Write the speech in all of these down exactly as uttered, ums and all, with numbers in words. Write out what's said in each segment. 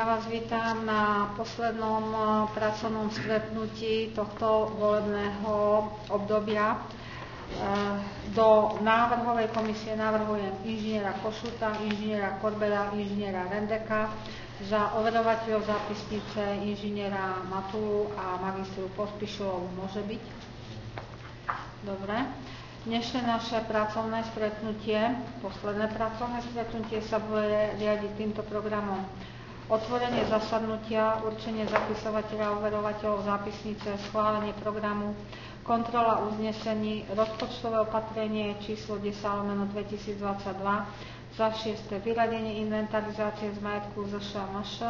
Ja vás vítam na poslednom pracovnom stretnutí tohto volebného obdobia. Do návrhovej komisie navrhujem inžiniera Košuta, inžiniera Korbela, inžiniera Rendeka, za overovateľov zápisnice inžiniera Matulu a magistru Pospišilovú môže byť. Dobre. Dnešné naše pracovné stretnutie, posledné pracovné stretnutie sa bude riadiť týmto programom. Otvorenie zasadnutia, určenie zapisovateľa a overovateľov zápisnice, schválenie programu, kontrola uznesení, rozpočtové opatrenie číslo desať lomeno dvetisícdvadsaťdva, za šieste vyradenie inventarizácie z majetku zet š a em š,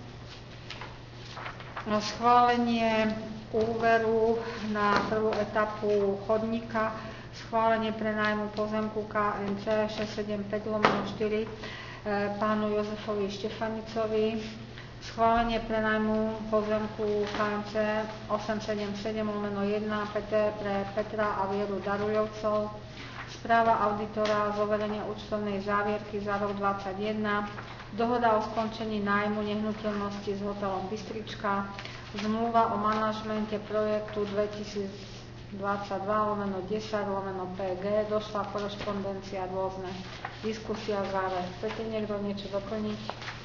schválenie úveru na prvú etapu chodníka, schválenie prenájmu pozemku ká en cé šesť sedem päť lomeno štyri pánu Jozefovi Štefanicovi, schválenie prenájmu pozemku ká en cé osem sedem sedem lomeno jeden pé té pre Petra a Vieru Darujovcov, správa auditora z overenia účtovnej závierky za rok dvadsaťjeden, dohoda o skončení nájmu nehnuteľnosti s hotelom Bystrička, zmluva o manažmente projektu dvetisícdvadsaťdva lomeno desať lomeno pé gé, došla korešpondencia rôzne, diskusia záver. Chcete niekto niečo doplniť?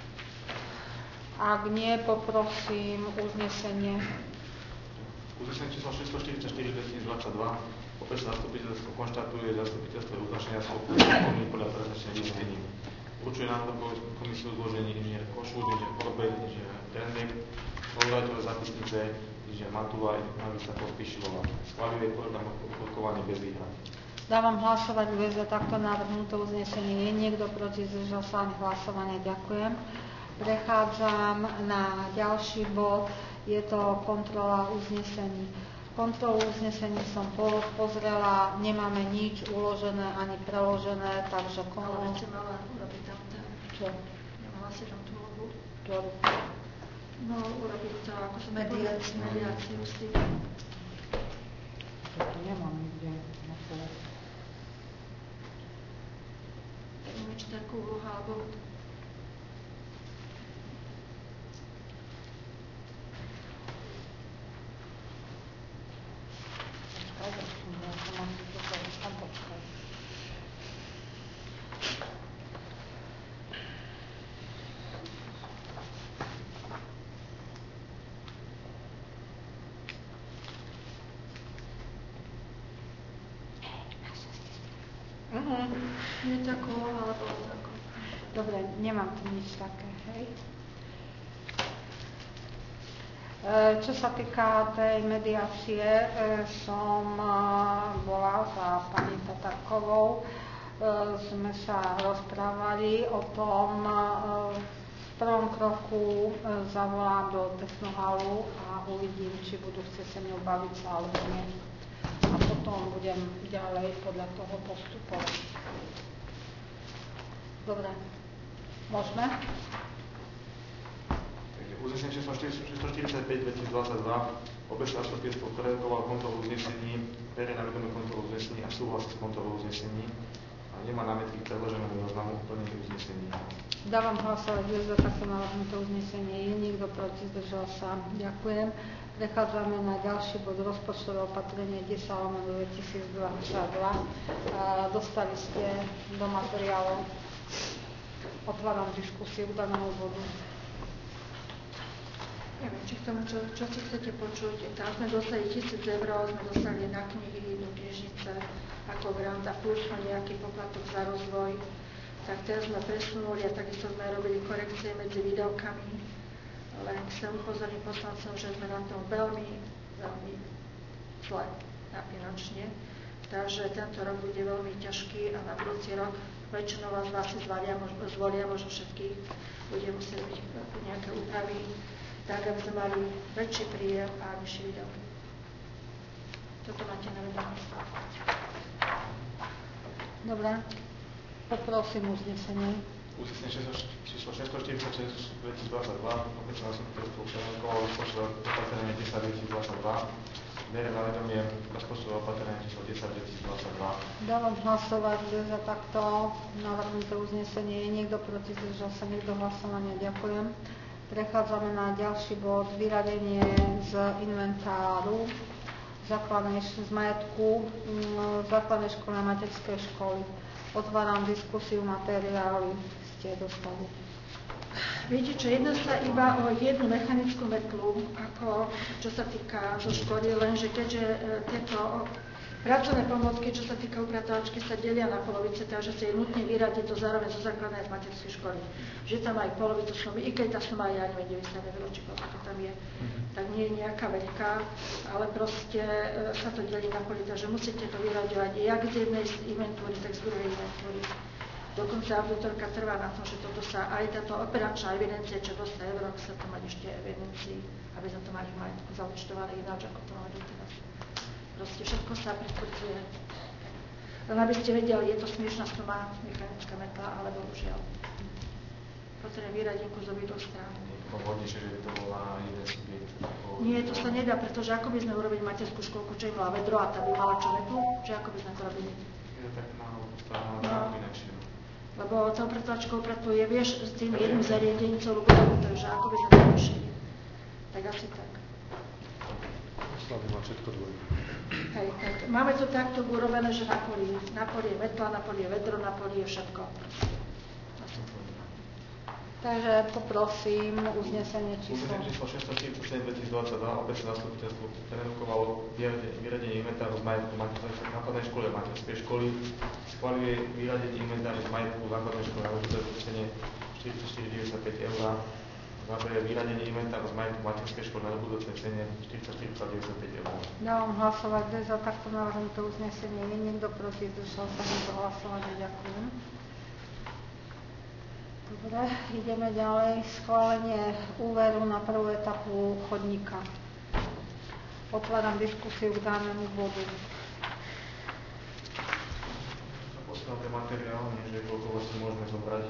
Ak nie, poprosím uznesenie. Uznesenie číslo šesťstoštyridsaťštyri dvetisícdvadsaťdva. Opäť zastupiteľstvo konštatuje, že zastupiteľstvo je uznačenia schopných podľa prezentačných zistení. Určuje nám to komisiu zložení inžinier Košút, inžinier Korbel, inžinier Rendek, overovateľ zápisnice, inžinier Matula a magistra Pospišilová. Schvaľuje program rokovania bez výhrad. Dávam hlasovať za takto navrhnuté uznesenie. Je niekto proti? Zdržal sa hlasovania? Ďakujem. Prechádzam na ďalší bod. Je to kontrola uznesení. Kontrolu uznesení som pozrela, nemáme nič uložené ani preložené, takže... Ale veď si mala urobiť tam ten... Čo? Nemala si tam tú lobu? Ktorú? No, urobiť to, ako som mediáciu, mediáciu s tým. To nemám nikde. Tak nič takú úlohu, alebo... Nie takú, alebo takú. Dobre, nemám tu nič také, hej. Čo sa týka tej mediácie, som bola za pani Tatarkovou, sme sa rozprávali o tom, v prvom kroku zavolám do Technohalu a uvidím, či budú chcieť sa mňou baviť sa alebo nie. A potom budem ďalej podľa toho postupovať. Dobre, môžeme? Uznesenie číslo šesťstoštyridsaťpäť dvetisícdvadsaťdva. Opäť zastupiteľstvo prerokovalo kontrolu uznesení, berie na vedomie kontrolu uznesení a súhlasí s kontrolou uznesení a nemá námietky k predloženému zoznamu plnení uznesení. Dávam hlasovať za takto navrhnuté uznesenie. Je niekto proti? Zdržal sa? Ďakujem. Prechádzame na ďalší bod, rozpočtové opatrenie desať lomeno dvetisícdvadsaťdva. Dostali ste do materiálov. Otváram diskusiu k danému bodu. Neviem, či k tomu, čo, čo si chcete počuť. Tam sme dostali tisíc eur, sme dostali na knihy do knižnice ako grant a plus nejaký poplatok za rozvoj. Tak teraz sme presunuli a takisto sme robili korekcie medzi výdavkami. Len chcem upozorniť poslancom, že sme na tom veľmi, veľmi zle na finančne. Takže tento rok bude veľmi ťažký a na budúci rok väčšinou vás vás si zvolia, zvolia možno všetkých. Bude musieť byť nejaké úpravy, tak aby sme mali väčší príjem a vyšší výdavky. Toto máte na vedomie. Dobre, poprosím uznesenie. Uznesenie číslo šesťstoštyridsaťšesť dvetisícdvadsaťdva. Opäť zastupiteľstvo prerokovalo rozpočtové opatrenie desať dvetisícdvadsaťdva. Berie na vedomie rozpočtové opatrenie číslo desať dvetisícdvadsaťdva. Dávam hlasovať za takto navrhnuté uznesenie. Je niekto proti? Zdržal sa niekto hlasovania? Ďakujem. Prechádzame na ďalší bod, vyradenie z inventáru základnej z majetku základnej školy a materskej školy. Otváram diskusiu, materiály ste dostali. Viete čo, jedná sa iba o jednu mechanickú metlu, ako čo sa týka zo školy, lenže keďže e, tieto pracovné pomôcky, čo sa týka upratovačky, sa delia na polovice, takže sa je nutne vyradiť to zároveň zo základnej a z materskej školy. Že tam aj polovicu sumy, i keď tá suma je, ja neviem, deväťdesiatdeväť či koľko tam je, tak nie je nejaká veľká, ale proste e, sa to delí na poli, takže musíte to vyraďovať jak z jednej z inventúry, tak z druhej inventúry. Dokonca auditorka trvá na tom, že toto sa aj táto operačná evidencia, čo dostá euro, sa to mať ešte evidencii, aby sme to mali v majetku zaúčtované ináč, ako to máme doteraz. Proste všetko sa pritvrdzuje. Len aby ste vedeli, je to smiešná suma, mechanická metla, ale bohužiaľ. Potrebujem vyradienku z obidvoch strán. Pohodnejšie, že to bola jeden subjekt. Nie, to sa nedá, pretože ako by sme urobili materskú školku, čo im mala vedro a tá by mala čo metlu, že ako by sme to robili? Je to tak málo, stále na inakšie. Lebo to upratovačkou upratuje, vieš, s tým jedným zariadením celú budovu, takže ako by sme to riešili. Tak asi tak. Slavy má všetko dvoje. Hej, tak. Máme to takto urobené, že na poli, na poli je metla, na poli je vedro, na poli je všetko. Takže poprosím uznesenie číslo. Uznesenie číslo šesťstoštyridsaťsedem dvetisícdvadsaťdva obec zastupiteľstvo prerokovalo vyradenie inventáru z majetku základnej školy a materskej školy. Schvaľuje vyradenie inventáru z majetku základnej školy a materskej cene štyridsaťštyri deväťdesiatpäť eur. Záber vyradenie inventáru z majetku materskej školy na budúcej cene štyridsaťštyri deväťdesiatpäť eur. Dávam hlasovať za takto navrhnuté uznesenie. Je niekto proti, zdržal sa niekto hlasovať? Ďakujem. Dobre, ideme ďalej. Schválenie úveru na prvú etapu chodníka. Otváram diskusiu k danému bodu. Posledné materiál, nie že koľko vlastne môžeme zobrať.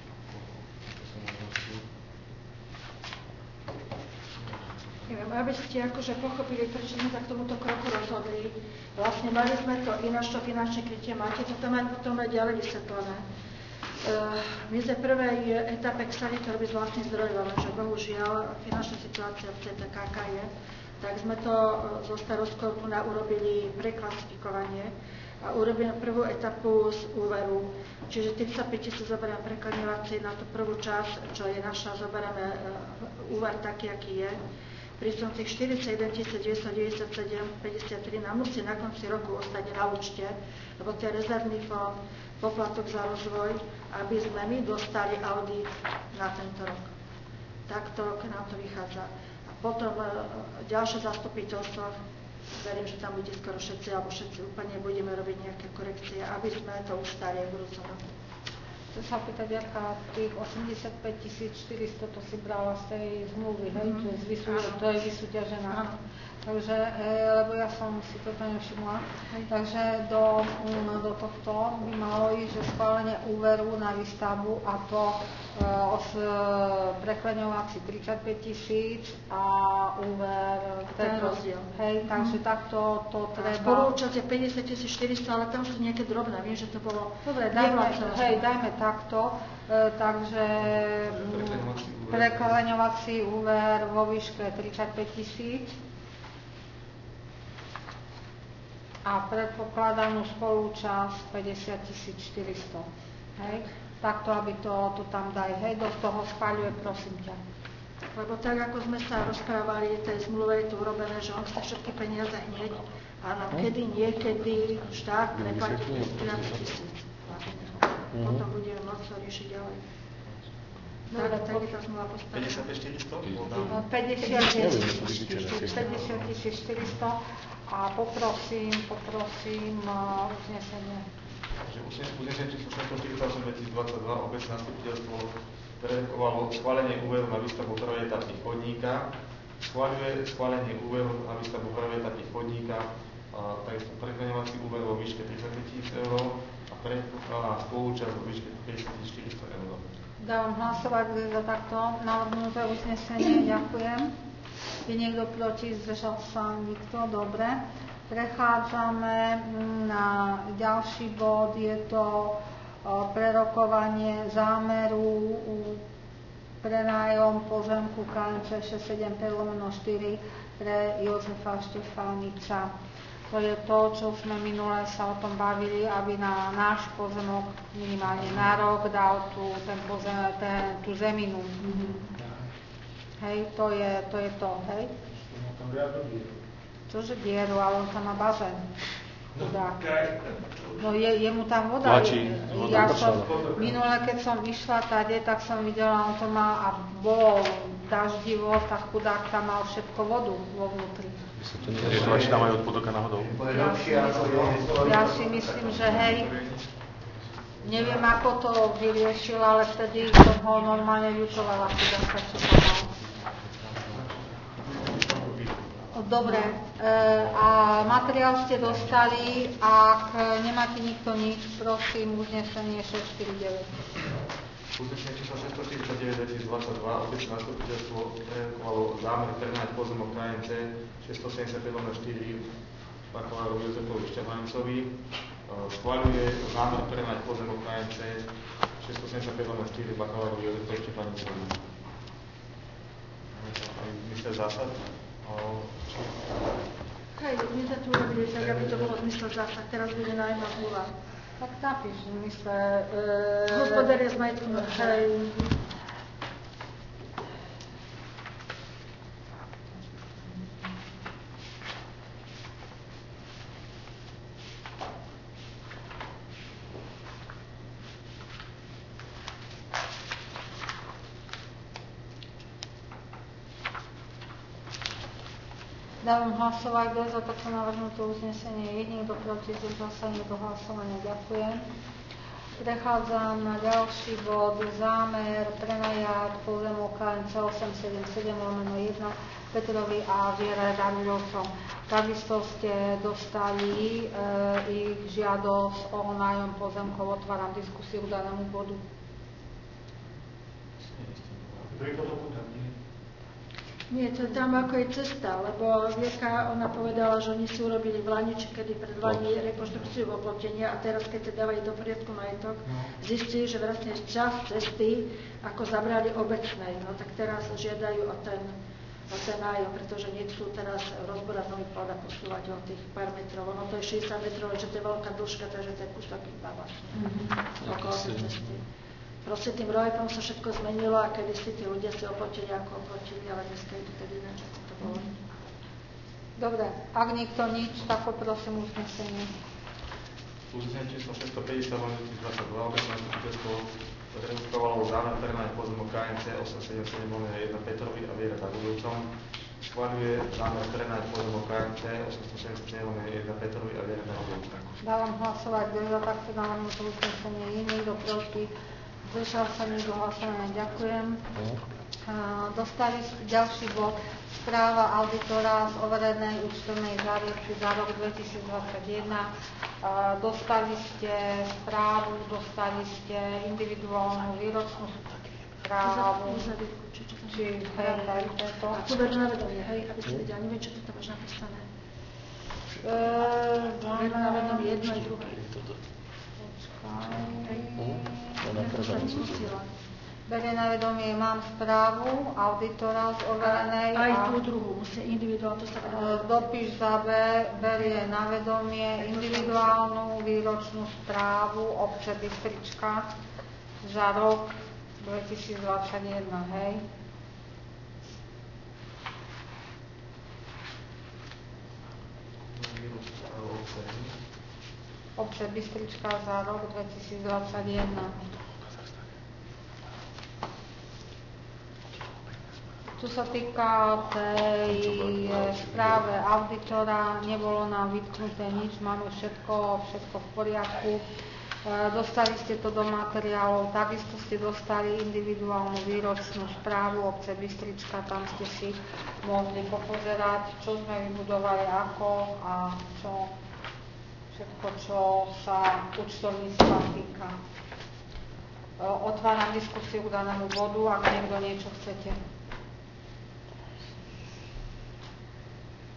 Neviem, aby ste akože pochopili, prečo sme sa k tomuto kroku rozhodli. Vlastne mali sme to ináč, to finančné krytie máte, to tam aj potom aj ďalej vysvetlené. Uh, my sme prvej etape chceli to robiť z vlastných zdrojov, ale že bohužiaľ finančná situácia v té té ká ká je, tak sme to zo starostkou tu na urobili preklasifikovanie a urobili prvú etapu z úveru. Čiže tridsaťpäť tisíc zoberieme prekladňovací na tú prvú časť, čo je naša, zoberieme uh, úver taký, aký je. Pričom tých štyridsaťjeden tisíc deväťstodeväťdesiatsedem päťdesiattri nám musí na konci roku ostať na účte, lebo to je rezervný fond, poplatok za rozvoj, aby sme my dostali audit na tento rok. Takto k nám to vychádza. A potom e, ďalšie zastupiteľstvo, verím, že tam bude skoro všetci, alebo všetci úplne budeme robiť nejaké korekcie, aby sme to ustali v budúcom roku. Chcem sa opýtať, aká tých osemdesiatpäť tisíc štyristo to si brala z tej zmluvy, hej? Mm-hmm. To je, vysú, to je vysúťažená. Áno. Takže, e, lebo ja som si to nevšimla, takže do, um, do tohto by malo ísť, že schválenie úveru na výstavbu a to e, os, e, prekleňovací tridsaťpäť tisíc a úver ten rozdiel. Hej, takže mm. takto to treba. Spolúčasť je päťdesiat tisíc štyristo, ale tam sú nejaké drobné, viem, že to bolo... Dobre, dajme, hej, dajme takto, e, takže prekleňovací úver vo výške tridsaťpäť tisíc. A predpokladanú spolúčasť päťdesiat tisíc štyristo. Hej? Takto, aby to, to tam daj. Hej, do toho schváľuje, prosím ťa. Lebo tak, ako sme sa rozprávali, tej zmluve je tu urobené, že on chce všetky peniaze hneď a nám kedy, niekedy štát preplatí trinásť tisíc. Potom budeme môcť to riešiť ďalej. Tak, tak je tá zmluva postavená. päťdesiatpäť štyristo? päťdesiat tisíc štyristo. A poprosím, poprosím uh, uznesenie. Uznesenie číslo šesťstoštyridsaťosem dvetisícdvadsaťdva obec zastupiteľstvo prerokovalo schválenie úveru na výstavbu prvej etapy chodníka. Schváľuje schválenie úveru na výstavbu prvej etapy chodníka, a takisto prekleňovací úver vo výške tridsaťpäť tisíc eur a predpokladá spolúčasť vo výške päťdesiat tisíc štyristo eur. Dávam hlasovať za takto navrhnuté uznesenie. Ďakujem. Je niekto proti? Zdržal sa nikto? Dobre. Prechádzame na ďalší bod. Je to prerokovanie zámeru prenájom pozemku ká em cé šesť sedem päť lomeno štyri pre Jozefa Štefánica. To je to, čo sme minule sa o tom bavili, aby na náš pozemok minimálne na rok dal tú, ten pozem, ten, tú zeminu. Mm-hmm. Hej, to je, to je to, hej? Čože dieru, ale on tam má bazén. Chudák. No je, je mu tam voda. Tlačí, ja som, minule, keď som išla tady, tak som videla, on to má a bolo daždivo, tak chudák tam mal všetko vodu vo vnútri. Tlačí tam aj od potoka náhodou. Ja si, myslím, ja si myslím, že hej, neviem, ako to vyriešil, ale vtedy som ho normálne ľutovala, chudáka, čo tam mal. Dobre, e, a materiál ste dostali, ak nemáte nikto nič, prosím, uznesenie šesť štyri deväť. Uznesenie číslo šesťstoštyridsaťdeväť dvetisícdvadsaťdva, obecné zastupiteľstvo prerokovalo zámer prenajať pozemok ká em cé šesťstosedemdesiatpäť lomeno štyri bakalárovi Jozefovi Štefánicovi. Schvaľuje zámer prenajať pozemok ká em cé šesťstosedemdesiatpäť lomeno štyri bakalárovi Jozefovi Štefánicovi. Mysle zásad? Hej, my sme tu urobili tak, aby to bolo zmysel zásah. Teraz bude nájma zmluva. Tak napíš, mysle... E... Hospodária s majetkom. Hej. Dávam hlasovať, kto je za takto navrhnuté uznesenie. Je niekto proti, zdržal sa niekto hlasovania. Ďakujem. Prechádzam na ďalší bod. Zámer prenajať pozemok ká em cé osem sedem sedem lomeno jeden Petrovi a Viere Danilovcom. Takisto ste dostali e, ich žiadosť o nájom pozemkov. Otváram diskusiu k danému bodu. Nie, to tam ako je cesta, lebo Vierka, ona povedala, že oni si urobili v Laniči, kedy pred Lani rekonštrukciu oplotenia a teraz, keď sa dávali do poriadku majetok, zistili, že vlastne časť cesty ako zabrali obecnej, no tak teraz žiadajú o ten, o ten nájom, pretože nechcú teraz rozborať nový plát a posúvať o tých pár metrov. Ono to je šesťdesiat metrov, že to je veľká dĺžka, takže to je kúsok iba vlastne mm-hmm. okolo tej cesty. Proste tým projektom sa všetko zmenilo a kedysi tí ľudia si oplotili ako oplotili, ale dneska je to tedy ináč, ako to bolo. Dobre, ak nikto nič, tak poprosím uznesenie. Uznesenie číslo šesťstopäťdesiat dvetisícdvadsaťdva, obecné zastupiteľstvo prerokovalo zámer prenajať pozemok ká em cé osem sedem sedem lomeno jeden Petrovi a Viere Danilovcom. Schvaľuje zámer prenajať pozemok ká em cé osem sedemdesiatsedem lomeno jeden Petrovi a Viere Danilovcom. Dávam hlasovať, kto je za takto navrhnuté uznesenie. Je niekto proti? Zdržal sa niekto hlasovania, ďakujem. Dostali ste ďalší bod. Správa auditora z overenej účtovnej záriedky za rok dvetisícdvadsaťjeden. Dostali ste správu, dostali ste individuálnu výročnú správu. Či hej, hej, to. A tu veru na vedomie, hej, aby si vedela, neviem, čo tu tam máš napísané. Veru na vedomie, jedno aj druhé. Berie na vedomie, mám správu auditora z overenej a... Aj tú druhú, musí individuálnu, to sa vedela. Dopíš za B, berie na vedomie individuálnu výročnú správu obce Bystrička za rok dvetisícdvadsaťjeden, hej? Obce Bystrička za rok dvetisícdvadsaťjeden. Tu sa týka tej správe auditora, nebolo nám vytknuté nič, máme všetko, všetko v poriadku. Dostali ste to do materiálov, takisto ste dostali individuálnu výročnú správu obce Bystrička, tam ste si mohli popozerať, čo sme vybudovali, ako a čo, všetko, čo sa účtovníctva týka. Otváram diskusiu k danému bodu, ak niekto niečo chcete.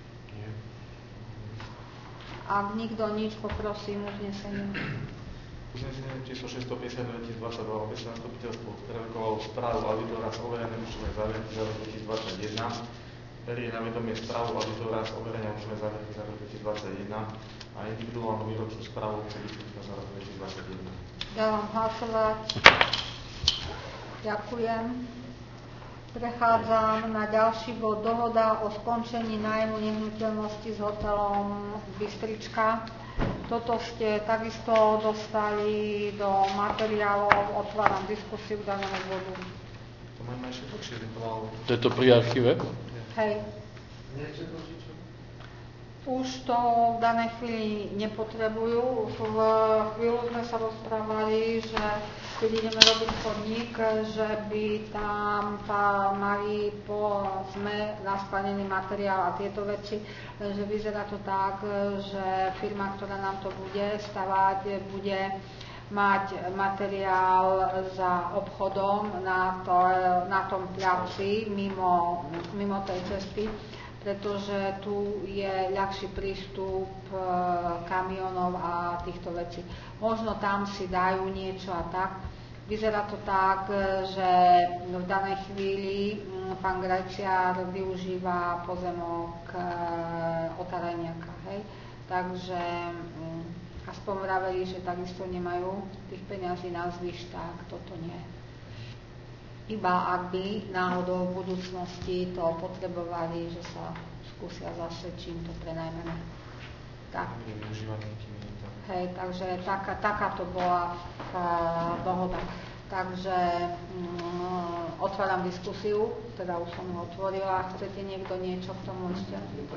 Ak nikto nič, poprosím uznesenie. Uznesenie číslo šesťstopäťdesiat dvetisícdvadsaťdva obec zastupiteľstvo prerokovalo správu auditora z overené účtovnej záverky za rok dvetisícdvadsaťjeden. Berie na vedomie správu auditora z overenia účtovnej záverky za rok dvetisícdvadsaťjeden a individuálnu výročnú správu účtovníctva za rok dvetisícdvadsaťjeden. Dávam hlasovať. Ďakujem. Prechádzam na ďalší bod. Dohoda o skončení nájmu nehnuteľnosti s hotelom Bystrička. Toto ste takisto dostali do materiálov. Otváram diskusiu k danému bodu. To máme ešte dlhšie, to malo... To je to pri archíve? Hej. Už to v danej chvíli nepotrebujú. V chvíľu sme sa rozprávali, že keď ideme robiť chodník, že by tam tá, mali po sme naskladnený materiál a tieto veci, lenže vyzerá to tak, že firma, ktorá nám to bude stavať, bude mať materiál za obchodom na, to, na tom pľaci mimo, mimo tej cesty, pretože tu je ľahší prístup e, kamionov a týchto vecí. Možno tam si dajú niečo a tak. Vyzerá to tak, že v danej chvíli m, pán Grajciar využíva pozemok e, Otarajniaka. Hej? Takže m, aspoň vraveli, že takisto nemajú tých peňazí na zvyš, tak toto nie. Iba ak by náhodou v budúcnosti to potrebovali, že sa skúsia zase čím to prenajmeme. Tak. Hej, takže taká, takáto bola tá dohoda. Takže mm, otváram diskusiu, teda už som ho otvorila. Chcete niekto niečo k tomu ešte?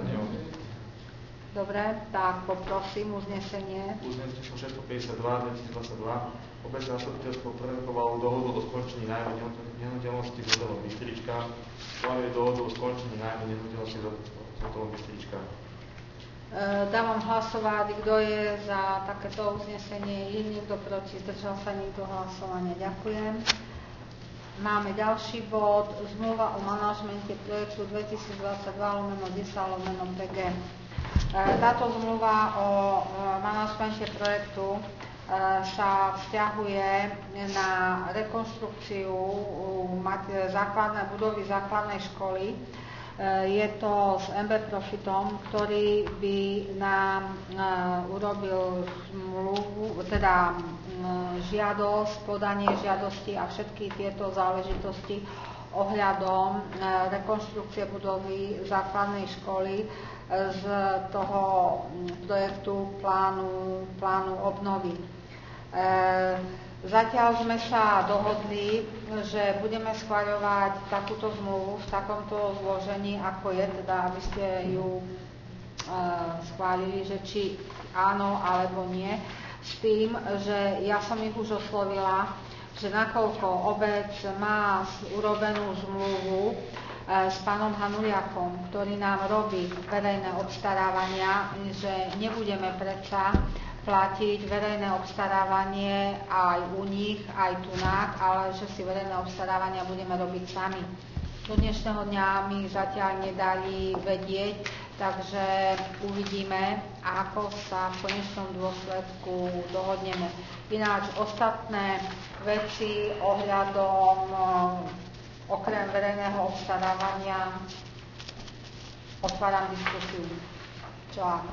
Dobre, tak poprosím uznesenie. Uznesenie číslo šesťstopäťdesiatdva dvetisícdvadsaťdva. Obec zastupiteľstvo prerokovalo dohodu o skončení nájmu nehnuteľnosti s hotelom Bystrička. Schváľuje dohodu o skončení nájmu nehnuteľnosti s hotelom Bystrička. E, dávam hlasovať, kto je za takéto uznesenie, je niekto proti, zdržal sa niekto hlasovania. Ďakujem. Máme ďalší bod, zmluva o manažmente projektu dvetisícdvadsaťdva lomeno desať lomeno pé gé. Táto zmluva o manažmente projektu sa vzťahuje na rekonštrukciu základnej budovy základnej školy. Je to s em bé Profitom, ktorý by nám urobil zmluvu, teda žiadosť, podanie žiadosti a všetky tieto záležitosti ohľadom rekonštrukcie budovy základnej školy z toho projektu plánu, plánu obnovy. E, zatiaľ sme sa dohodli, že budeme schvaľovať takúto zmluvu v takomto zložení, ako je, teda aby ste ju e, schválili, že či áno alebo nie, s tým, že ja som ich už oslovila, že nakoľko obec má urobenú zmluvu s pánom Hanuliakom, ktorý nám robí verejné obstarávania, že nebudeme predsa platiť verejné obstarávanie aj u nich, aj tu nás, ale že si verejné obstarávania budeme robiť sami. Do dnešného dňa mi zatiaľ nedali vedieť, takže uvidíme, ako sa v konečnom dôsledku dohodneme. Ináč ostatné veci ohľadom okrem verejného obstarávania otváram diskusiu. Čo ako?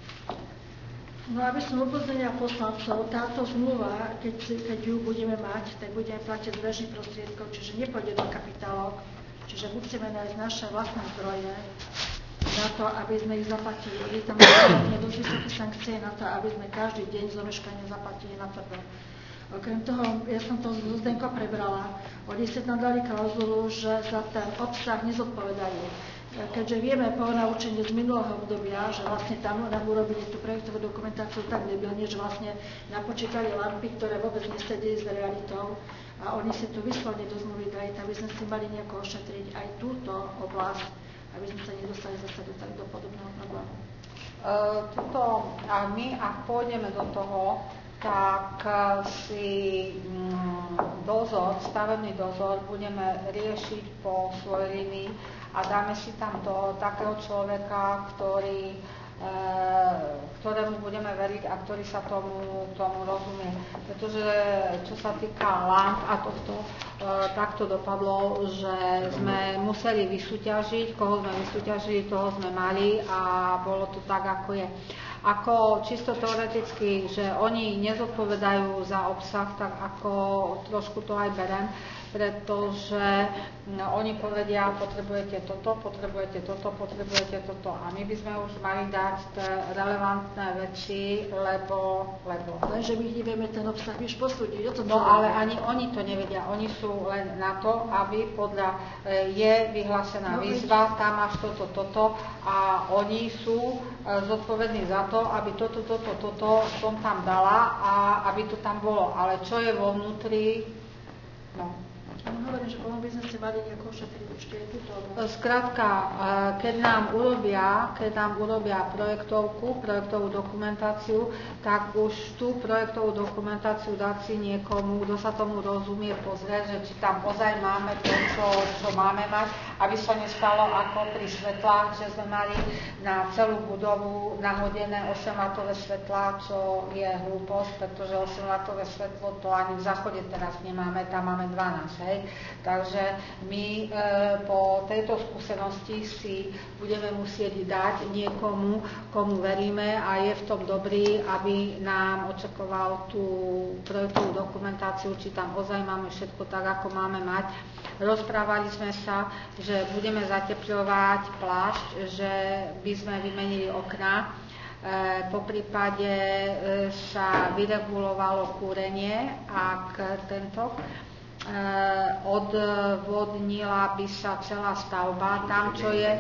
No aby som upozornila poslancov, táto zmluva, keď, keď ju budeme mať, tak budeme platiť z bežných prostriedkov, čiže nepôjde do kapitálok, čiže musíme nájsť naše vlastné zdroje na to, aby sme ich zaplatili. Tam je dosť vysoké sankcie na to, aby sme každý deň zomeškania zaplatili na tvrdo. Okrem toho, ja som to z Zdenko prebrala. Oni si tam dali klauzulu, že za ten obsah nezodpovedajú. Keďže vieme po naučení z minulého obdobia, že vlastne tam nám urobili tú projektovú dokumentáciu tak debilne, že vlastne napočítali lampy, ktoré vôbec nesedeli s realitou a oni si tu vyslovne do zmluvy dali, aby sme si mali nejako ošetriť aj túto oblasť, aby sme sa nedostali zase do, tak, do podobného problému. Uh, tuto, a my, ak pôjdeme do toho, tak si mm, dozor, stavebný dozor budeme riešiť po svojej línii a dáme si tam to, takého človeka, ktorý ktorému budeme veriť a ktorý sa tomu, tomu rozumie. Pretože čo sa týka lamp a tohto, tak to dopadlo, že sme museli vysúťažiť, koho sme vysúťažili, toho sme mali a bolo to tak, ako je. Ako čisto teoreticky, že oni nezodpovedajú za obsah, tak ako trošku to aj berem, pretože no, oni povedia, potrebujete toto, potrebujete toto, potrebujete toto. A my by sme už mali dať tie relevantné veci, lebo... lebo. Lenže my nevieme ten obsah už posúdiť. O tom no ale ani oni to nevedia. Oni sú len na to, aby podľa je vyhlásená no, výzva, tam máš toto, toto a oni sú zodpovední za to, aby toto, toto, toto som tam dala a aby to tam bolo. Ale čo je vo vnútri, no. No, hovorím, že potom by sme si mali nejako ošetriť určite túto oblasť. Skrátka, keď nám urobia, keď nám urobia projektovku, projektovú dokumentáciu, tak už tú projektovú dokumentáciu dať si niekomu, kto sa tomu rozumie, pozrieť, že či tam ozaj máme to, čo, čo máme mať, aby sa nestalo ako pri svetlách, že sme mali na celú budovu nahodené osemwattové svetlá, čo je hlúposť, pretože osemwattové svetlo to ani v záchode teraz nemáme, tam máme dvanásť, hej. Takže my e, po tejto skúsenosti si budeme musieť dať niekomu, komu veríme a je v tom dobrý, aby nám očakoval tú projektovú dokumentáciu, či tam ozaj máme všetko tak, ako máme mať. Rozprávali sme sa, že budeme zatepľovať plášť, že by sme vymenili okná. E, po prípade e, sa vyregulovalo kúrenie, ak tento odvodnila by sa celá stavba. Tam, čo je,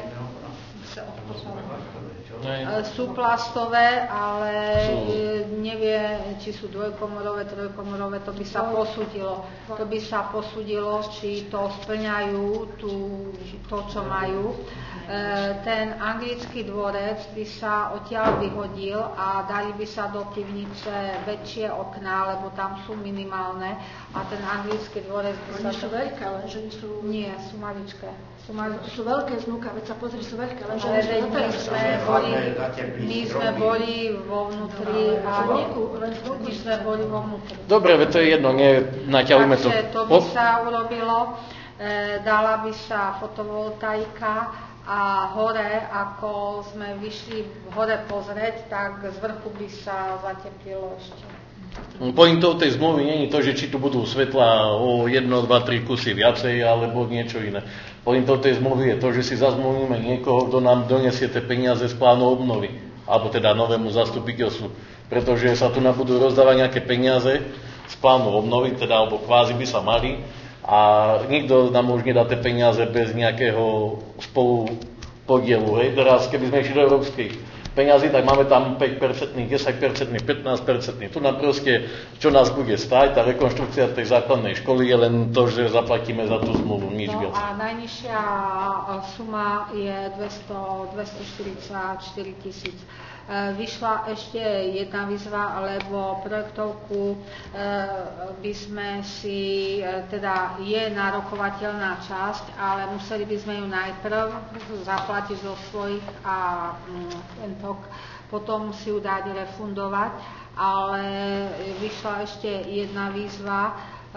sú plastové, ale nevie, či sú dvojkomorové, trojkomorové, to by sa posúdilo. To by sa posúdilo, či to splňajú tú, to, čo majú. Ten anglický dvorec by sa odtiaľ vyhodil a dali by sa do pivnice väčšie okná, lebo tam sú minimálne a ten anglický dvorec by sa... Oni sú veľké, lenže sú... Nie, sú maličké. Sú, maličké. Sú veľké znúka, veď sa pozri, sú veľké, lenže ale veď my sme boli, my sme boli vo vnútri a ne, my sme boli vo vnútri. Dobre, veď to je jedno, naťahujme to. Takže to by sa urobilo, e, dala by sa fotovoltaika a hore, ako sme vyšli hore pozrieť, tak z vrchu by sa zateplilo ešte. Pointou tej zmluvy nie je to, že či tu budú svetla o jedno, dva, tri kusy viacej, alebo niečo iné. Pointou tej zmluvy je to, že si zazmluvíme niekoho, kto nám donesie tie peniaze z plánu obnovy, alebo teda novému zastupiteľstvu. Pretože sa tu nám budú rozdávať nejaké peniaze z plánu obnovy, teda alebo kvázi by sa mali, a nikto nám už nedá tie peniaze bez nejakého spolu podielu. Hej. Teraz, keby sme išli do európskych peniazy, tak máme tam päť percent, desať percent, pätnásť percent. Tu nám proste, čo nás bude stáť, tá rekonštrukcia tej základnej školy je len to, že zaplatíme za tú zmluvu, nič no viac. A najnižšia suma je dvestoštyridsaťštyri tisíc. Vyšla ešte jedna výzva, lebo projektovku by sme si, teda je nárokovateľná časť, ale museli by sme ju najprv zaplatiť zo svojich a entok, potom si ju dať refundovať, ale vyšla ešte jedna výzva,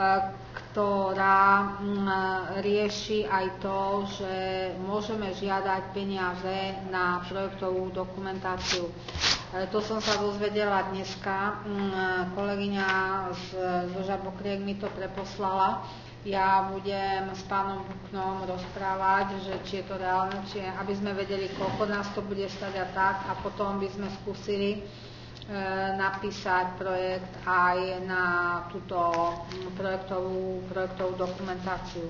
ktorá rieši aj to, že môžeme žiadať peniaze na projektovú dokumentáciu. To som sa dozvedela dneska. Kolegyňa zo Žabokriek mi to preposlala. Ja budem s pánom Buknom rozprávať, že či je to reálne, či je, aby sme vedeli, koľko nás to bude stať a tak. A potom by sme skúsili napísať projekt aj na túto projektovú, projektovú dokumentáciu.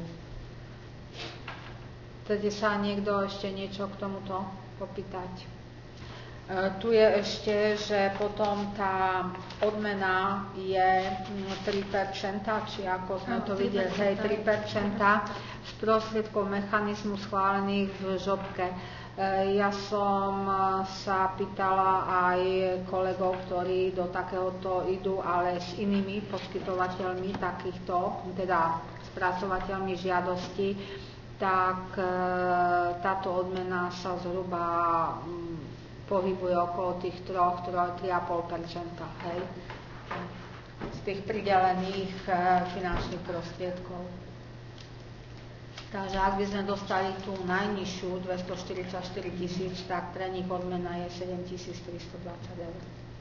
Chcete sa niekto ešte niečo k tomuto popýtať? E, tu je ešte, že potom tá odmena je tri percentá, či ako sme to videli, hej, tri percentá z prostriedkov mechanizmu schválených v žobke. Ja som sa pýtala aj kolegov, ktorí do takéhoto idú, ale s inými poskytovateľmi takýchto, teda spracovateľmi žiadosti, tak táto odmena sa zhruba pohybuje okolo tých tri až tri a pol percenta, hej, z tých pridelených e, finančných prostriedkov. Takže ak by sme dostali tú najnižšiu dvestoštyridsaťštyri tisíc, tak pre nich odmena je sedemtisíctristodvadsať eur.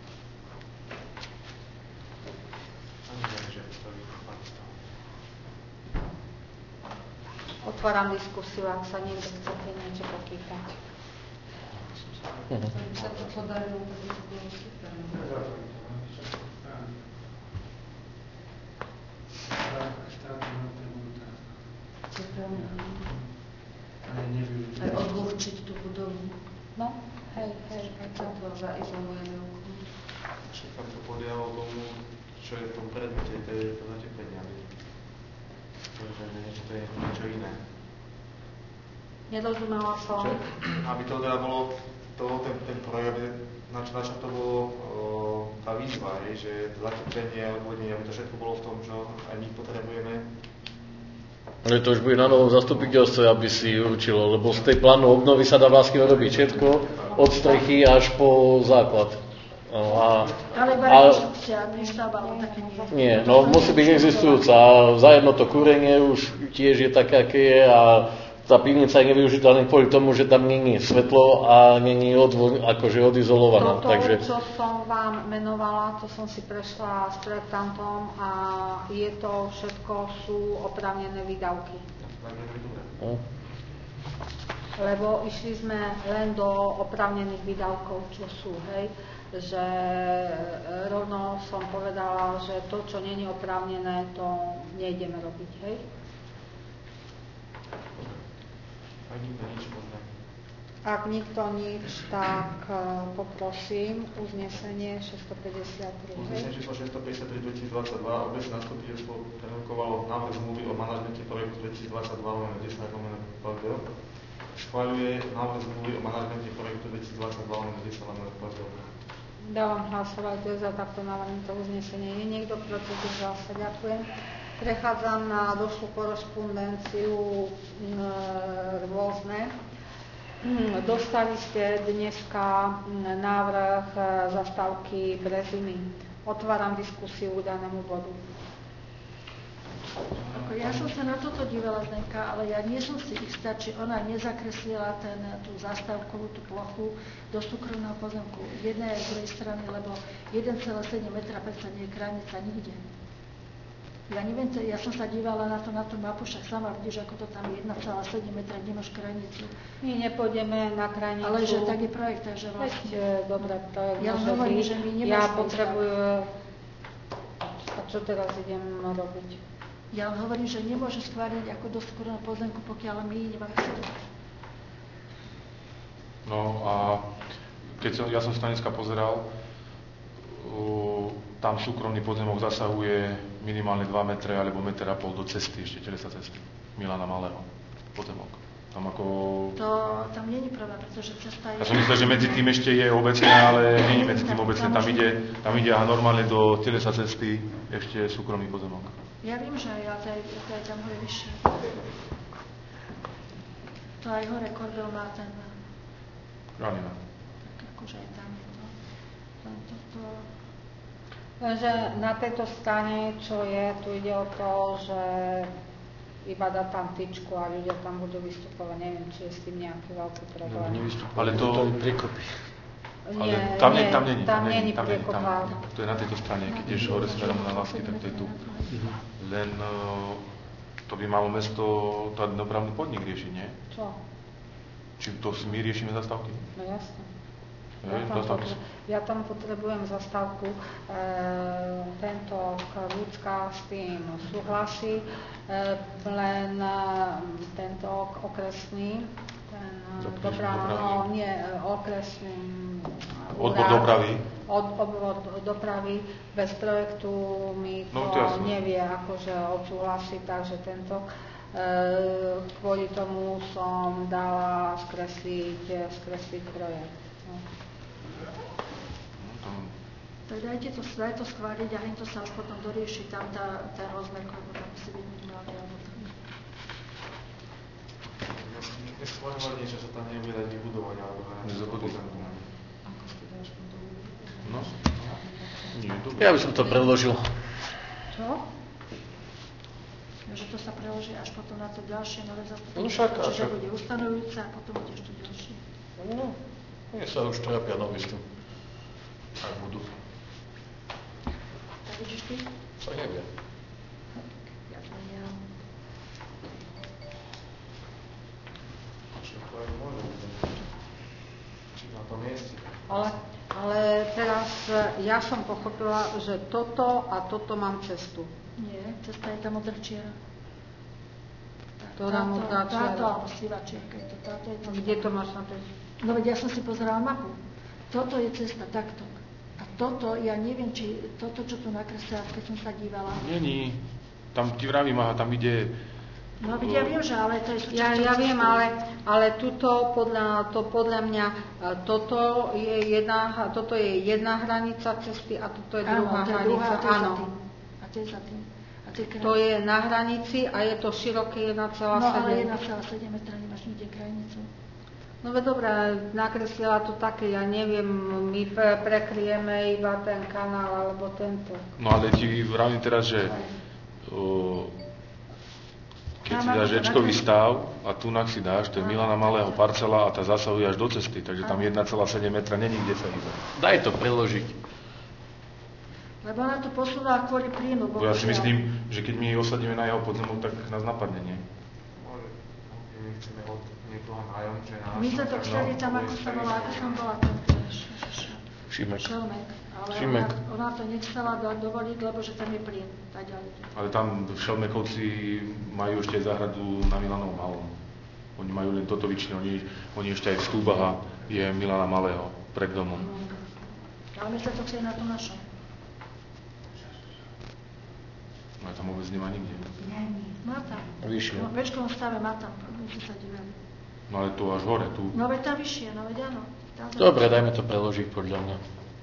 Otváram diskusiu, ak sa niekto chcete niečo pokýtať. To by sa to podarilo. Aj odvlhčiť tú budovu. No, hej, hej, hej. To zaizoluje okno. Tam to podlialo tomu, čo je v tom predmete, to je to zateplenia. Takže niečo to je niečo iné. Nerozumela som. Čo, aby to teda bolo, to, ten, ten projekt, na čo, na čo to bolo o, tá výzva, je, že zateplenie, odvodnenie, aby to všetko bolo v tom, čo aj my potrebujeme. Ale to už bude na novom zastupiteľstve, aby si určilo, lebo z tej plánu obnovy sa dá vlastne robiť všetko, od strechy až po základ. No, a, ale iba a, rekonštrukcia, výstavba, ale také nie. Nie, no musí byť existujúca. A zajedno to kúrenie už tiež je také, aké je a tá pivnica je nevyužitá len kvôli tomu, že tam není svetlo a není odvo- akože odizolovaná. Toto, takže... čo som vám menovala, to som si prešla s projektantom a je to všetko, sú oprávnené výdavky. No. Lebo išli sme len do oprávnených výdavkov, čo sú, hej, že rovno som povedala, že to, čo nie je oprávnené, to nejdeme robiť, hej. Ak nikto nič možné. Ak nikto nič, tak uh, poprosím uznesenie šesťstopäťdesiattri. Uznesenie číslo šesťstopäťdesiattri dvetisícdvadsaťdva obec zastupiteľstvo prerokovalo návrh zmluvy o manažmente projektu dvetisícdvadsaťdva lomeno desať lomeno P P O. Schvaľuje návrh zmluvy o manažmente projektu dvetisícdvadsaťdva lomeno desať lomeno P P O. Dávam hlasovať za takto navrhnuté uznesenie. Je niekto proti? Zdržal sa? Ďakujem. Prechádzam na došlú korešpondenciu rôzne. Dostali ste dneska návrh zastávky Breziny. Otváram diskusiu k danému bodu. Ako ja som sa na toto dívala, Zdenka, ale ja nie som si istá, či ona nezakreslila ten, tú zastávkovú, tú plochu do súkromného pozemku jednej a druhej strany, lebo jeden celá sedem metra predsa nie je hranica nikde. Ja neviem, ja som sa dívala na to, na tú mapu, však sama vidíš, ako to tam je jeden celá sedem metra, kde máš krajnicu. My nepôjdeme na krajnicu. Ale že tak je projekt, takže vlastne... Veď, dobre, projekt ja môže hovorím, byť. že my Ja nemôžeme potrebujem... A čo teraz idem robiť? Ja hovorím, že nemôže schváliť ako do súkromného pozemku, pokiaľ my nemáme súkromné. No a keď som, ja som sa dneska pozeral, uh, tam súkromný pozemok zasahuje minimálne dva metre alebo meter a pol do cesty, ešte telesa cesty Milana Malého pozemok. Tam ako... To tam nie je pravda, pretože cesta je... Ja som myslel, že medzi tým ešte je obecné, ale nie je medzi tým obecné. Tam ide, tam ide a normálne do telesa cesty ešte súkromný pozemok. Ja viem, že ja to aj, to aj tam hore vyššie. To aj hore Korbel má ten... Králina. Tak akože aj tam je to... Len toto... Lenže na tejto strane, čo je, tu ide o to, že iba dá tam tyčku a ľudia tam budú vystupovať. Neviem, či je s tým nejaký veľký problém. No, ale to... to prikopy. Ale Nie, tam nie, nie, tam není, tam tam není není, tam není, tam, priekopa. to je na tejto strane, keď ideš hore smerom na Lásky, tak to je tu. Len uh, to by malo mesto, to dopravný podnik riešiť, nie? Čo? Či to my riešime zastávky? No jasne. Ja, Ja tam, potre- ja tam potrebujem zastávku, e, tento ľudská s tým súhlasí, e, len e, tento okresný, ten dopravný, no nie, okresný Odbor dopravy. Od, odbor dopravy bez projektu mi to, no, to nevie akože odsúhlasiť, takže tento e, kvôli tomu som dala skresliť, skresliť projekt. No. Tak dajte to, daj to schváliť a hneď to sa už potom dorieši tam tá, tá rozmer, lebo tam musí byť minimálne alebo tak. Neschváľovať niečo, čo tam nebude dať vybudovať alebo na pozemku. Nie, dobre. Ja by som to preložil. Čo? Že to sa preloží až potom na to ďalšie nové zastupiteľstvo. No však, Čiže však. bude ustanovujúce a potom bude ešte ďalšie. No, nie sa už trápia noví s tým. Ak budú. Tak vidíš ty? Sa nevie. Ja to nie. Všetko aj môže byť. Či na tom mieste. Ale, ale teraz e, ja som pochopila, že toto a toto mám cestu. Nie, cesta je tá modrá čiara. Ktorá modrá čiara? Táto sivá čierka je to, táto je cesta. Kde to máš na tej? No veď ja som si pozerala mapu. Toto je cesta takto. A toto, ja neviem, či toto, čo tu nakreslila, keď som sa dívala. Není. Tam ti vravím, aha, tam ide... No veď ja viem, že ale to je Ja, súčasťou ja viem, cesty. ale, ale tuto podľa, to podľa mňa, e, toto je, jedna, toto je jedna hranica cesty a toto je Áno, druhá to je hranica. druhá, a to je za Áno. tým. A to je za tým. A to je kraj. To je na hranici a je to široké jeden celá No ale sedem. jeden celá sedem metra nemáš nikde krajnicu. No veď dobré, nakreslila to také, ja neviem, my pre, prekryjeme iba ten kanál alebo tento. No ale ti vravím teraz, že o, keď si dáš Ečkový stav a tunak si dáš, to je Milana Malého parcela a tá zasahuje až do cesty, takže tam jeden celá sedem metra není kde sa hýbať. Daj to preložiť. Lebo ona to posunula kvôli plynu. Bo ja si bohužiaľ. myslím, že keď my osadíme na jeho podzemok, tak nás napadne, nie? Môže. No, keď my chceme od niekoho nájom, že na My sme to našom, chceli tak tam, no, ako bude sa volá, ako starý som bola tam, vieš, Šimek. Šelmek. Ale Šimek. ona, ona to nechcela do, dovoliť, lebo že tam je plyn. Tá ďalej. Ale tam Šelmekovci majú ešte aj záhradu na Milanov Malom. Oni majú len toto vyčne, oni, oni ešte aj v Stúbaha je Milana Malého pred domom. Ale my sme to chceli na tom našom. Ale tam vôbec nemá nikde. Má tam. Vyššie. No, v večkovom stave má tam, my sme sa divali. No ale tu až hore, tu. No veď tá vyššie, no veď áno. Tá Dobre, dajme to preložiť podľa mňa.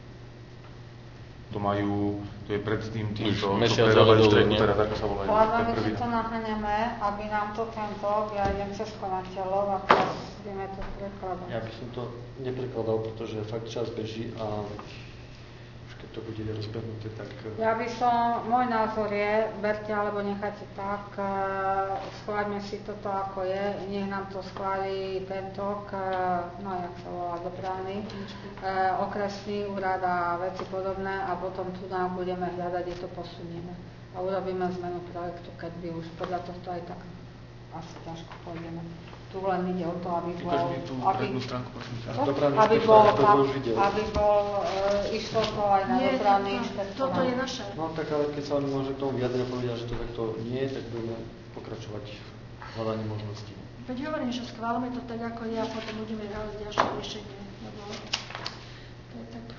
To majú, to je pred tým tým, Už čo, čo mesiac predávajú ale strechu, dole, nie? teraz ako sa volajú. Hľadáme, ten že prvý. to naháňame, aby nám to tento, ja idem cez konateľov a teraz ideme to prekladať. Ja by som to neprekladal, pretože fakt čas beží a už keď to bude rozbehnuté, tak... Ja by som, môj názor je, berte alebo nechajte tak, e, schváľme si toto ako je, nech nám to schváli tento, k, no jak sa volá, do brány, e, okresný úrad a veci podobné a potom tu nám budeme hľadať, kde to posunieme. A urobíme zmenu projektu, keď by už podľa tohto aj tak asi ťažko pôjdeme. Tu len ide o to, aby bol... Ukáž mi tú aby, prednú stránku, prosím ťa. čo? Dopravný aby inšpektor, bol, to už videl. aby bol, e, išlo to aj na Nie, dopravný toto, inšpektor. toto je naše. No tak ale keď sa oni môže k tomu vyjadriť a povedať, že to takto nie je, tak budeme pokračovať v hľadaní možností. Veď hovorím, že schválme to tak, ako je a potom budeme hľadať ďalšie riešenie. Lebo to je tak...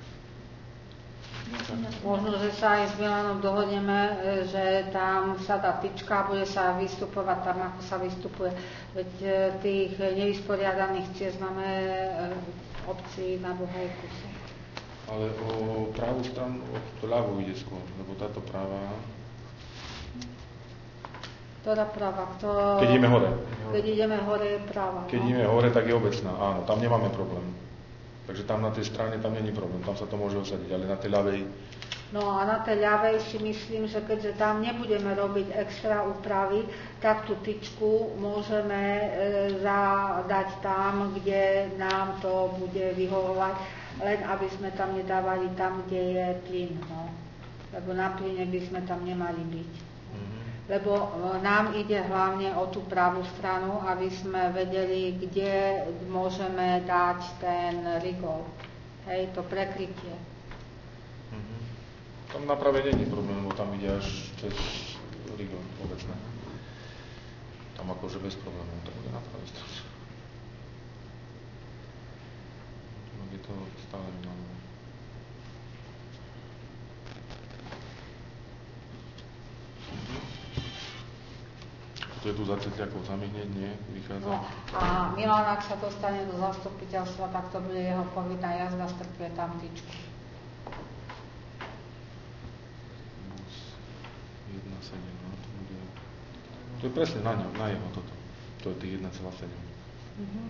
Možno, že sa aj s Milanom dohodneme, e, že tam sa dá tyčka a bude sa vystupovať tam, ako sa vystupuje. Veď e, tých nevysporiadaných ciest máme e, v obci na dlhej kuse. Ale o pravú stranu, o tú ľavú ide skôr, lebo táto práva... Ktorá práva? Kto... Keď ideme hore. Keď ideme hore je práva. Keď no. ideme hore, tak je obecná, áno, tam nemáme problém. Takže tam na tej strane, tam není problém, tam sa to môže osadiť, ale na tej ľavej... No a na tej ľavej si myslím, že keďže tam nebudeme robiť extra úpravy, tak tú tyčku môžeme e, zadať tam, kde nám to bude vyhovovať, len aby sme tam nedávali tam, kde je plyn. No. Lebo na plyne by sme tam nemali byť. Lebo e, nám ide hlavne o tú pravú stranu, aby sme vedeli, kde môžeme dať ten rigol. Hej, to prekrytie. Tam na prave není problém, lebo tam ide až cez Rigor obecné. Tam akože bez problémov, to bude na pravej strane. Je to stále Milano. To je tu za Cetliakov sami hneď, nie? Vychádza. No, a Milan, ak sa dostane do zastupiteľstva, tak to bude jeho povinná jazda, strpuje tam tyčku. jeden celá sedem, no to bude... To je presne na ňom, na jeho toto. To je tých jeden celá sedem. Mhm.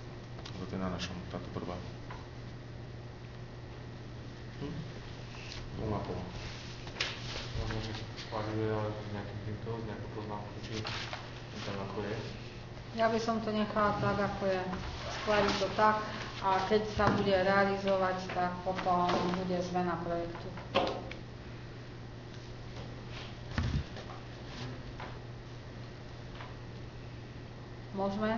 To je na našom, táto prvá. Hm? nula celá päť. Možno, že schváľuje, ale s nejakým týmto, s nejakou poznámkou, či tam ako je. Ja by som to nechala tak, ako je. Schváliť to tak a keď sa bude realizovať, tak potom bude zmena projektu. Môžeme?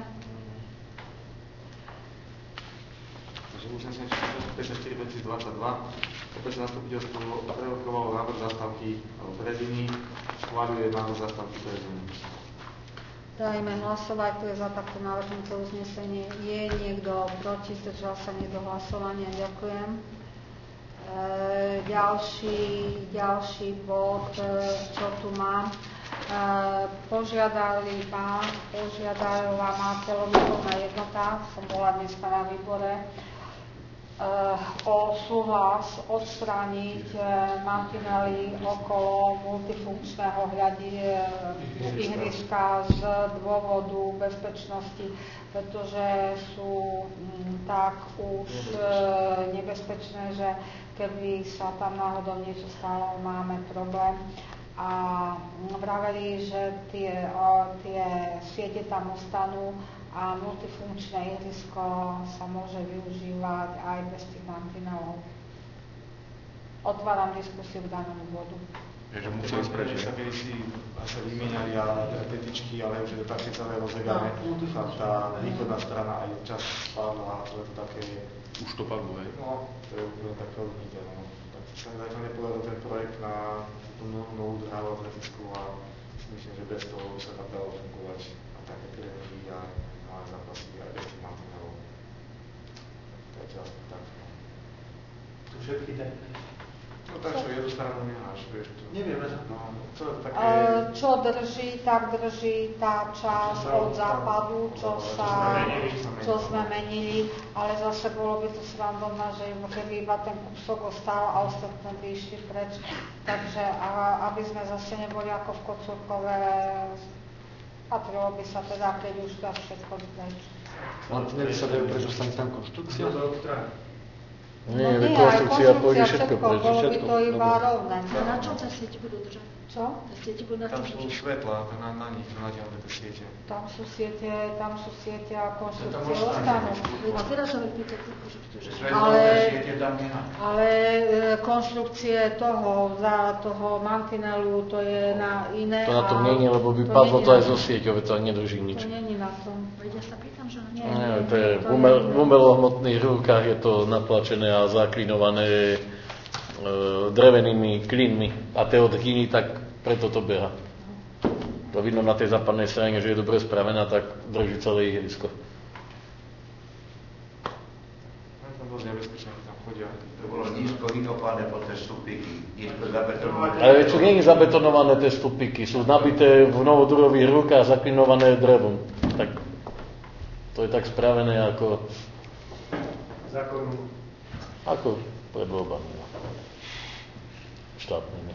Takže uznesenie číslo päťdesiatštyri dvetisícdvadsaťdva opäť zastupiteľstvo prerokovalo návrh zastávky Breziny, schváľuje návrh zastávky Breziny. Dajme hlasovať, to je za takto navrhnuté uznesenie. Je niekto proti, zdržal sa niekto hlasovania? Ďakujem. E, ďalší, ďalší bod, e, čo tu mám. E, požiadali ma, požiadala ma celovýchovná jednota, som bola dneska na výbore, o súhlas odstrániť mantinely okolo multifunkčného hľadí ihriska z dôvodu bezpečnosti, pretože sú tak už nebezpečné, že keby sa tam náhodou niečo stalo, máme problém. A vraveli, že tie, tie siete tam ostanú a multifunkčné ihrisko sa môže využívať aj bez tých mantinelov. Otváram diskusiu k danému bodu. Takže museli spraviť, že sa kedysi sa vymieniali tetičky, ale už je to také celé rozegané. Tam tá východná strana aj čas spadla, to je to také... Už to padlo, hej? No, to je úplne také odbité, no. Tak sa mi zatiaľ nepovedal ten projekt na tú novú dráhu atletickou a myslím, že bez toho by sa tam dalo fungovať a také tréningy a malé zápasy aj bez tých mantinelov. Takže asi tak. To všetky tak. No tak čo, jednu stranu nemáš, vieš to. Neviem, no, to je také... E, čo drží, tak drží tá časť od západu, čo sa, čo sme menili, ale zase bolo by to srandovné, že keby iba ten kúsok ostal a ostatné by išli preč. Takže a, aby sme zase neboli ako v Kocúrkove, patrilo by sa teda, keď už dá všetko preč. Mantinely sa dajú preč, ostane tam konštrukcia? Nie, no, konštrukcia pôjde všetko preč. Bolo by to iba rovné. Na čom sa sieti budú držať? Čo? Sieti budú na Tam čom sú držať? svetla, na, na nich nadiaľne tie siete. Tam sú siete, tam sú siete a konštrukcie To tam ostanú. Veď teraz sa vypýtať, že... Ale, ale e, konštrukcie toho, za toho mantinelu, to je na iné. To na tom a nie je, lebo by to padlo není to aj na- zo sieťové, to nedrží To nič. není na tom. Veď ja sa pýtam, že na čo? Nie, Nie, nie, to je to v umel, nie. v umelohmotných rúkach je to natlačené a zaklinované e, drevenými klínmi a tie odkyny, tak preto to beha. To vidno na tej západnej strane, že je dobre spravená, tak drží celé ihrisko. Je tam dosť nebezpečné, keď tam chodia. To bolo nízko vykopané po tie stupíky, nízko zabetonované. Ale veď sú nie je zabetonované tie stupíky, sú nabité v novodurových rukách zaklinované drevom. Tak to je tak spravené ako... Zákonu. Ako pred voľbami. Štátnymi.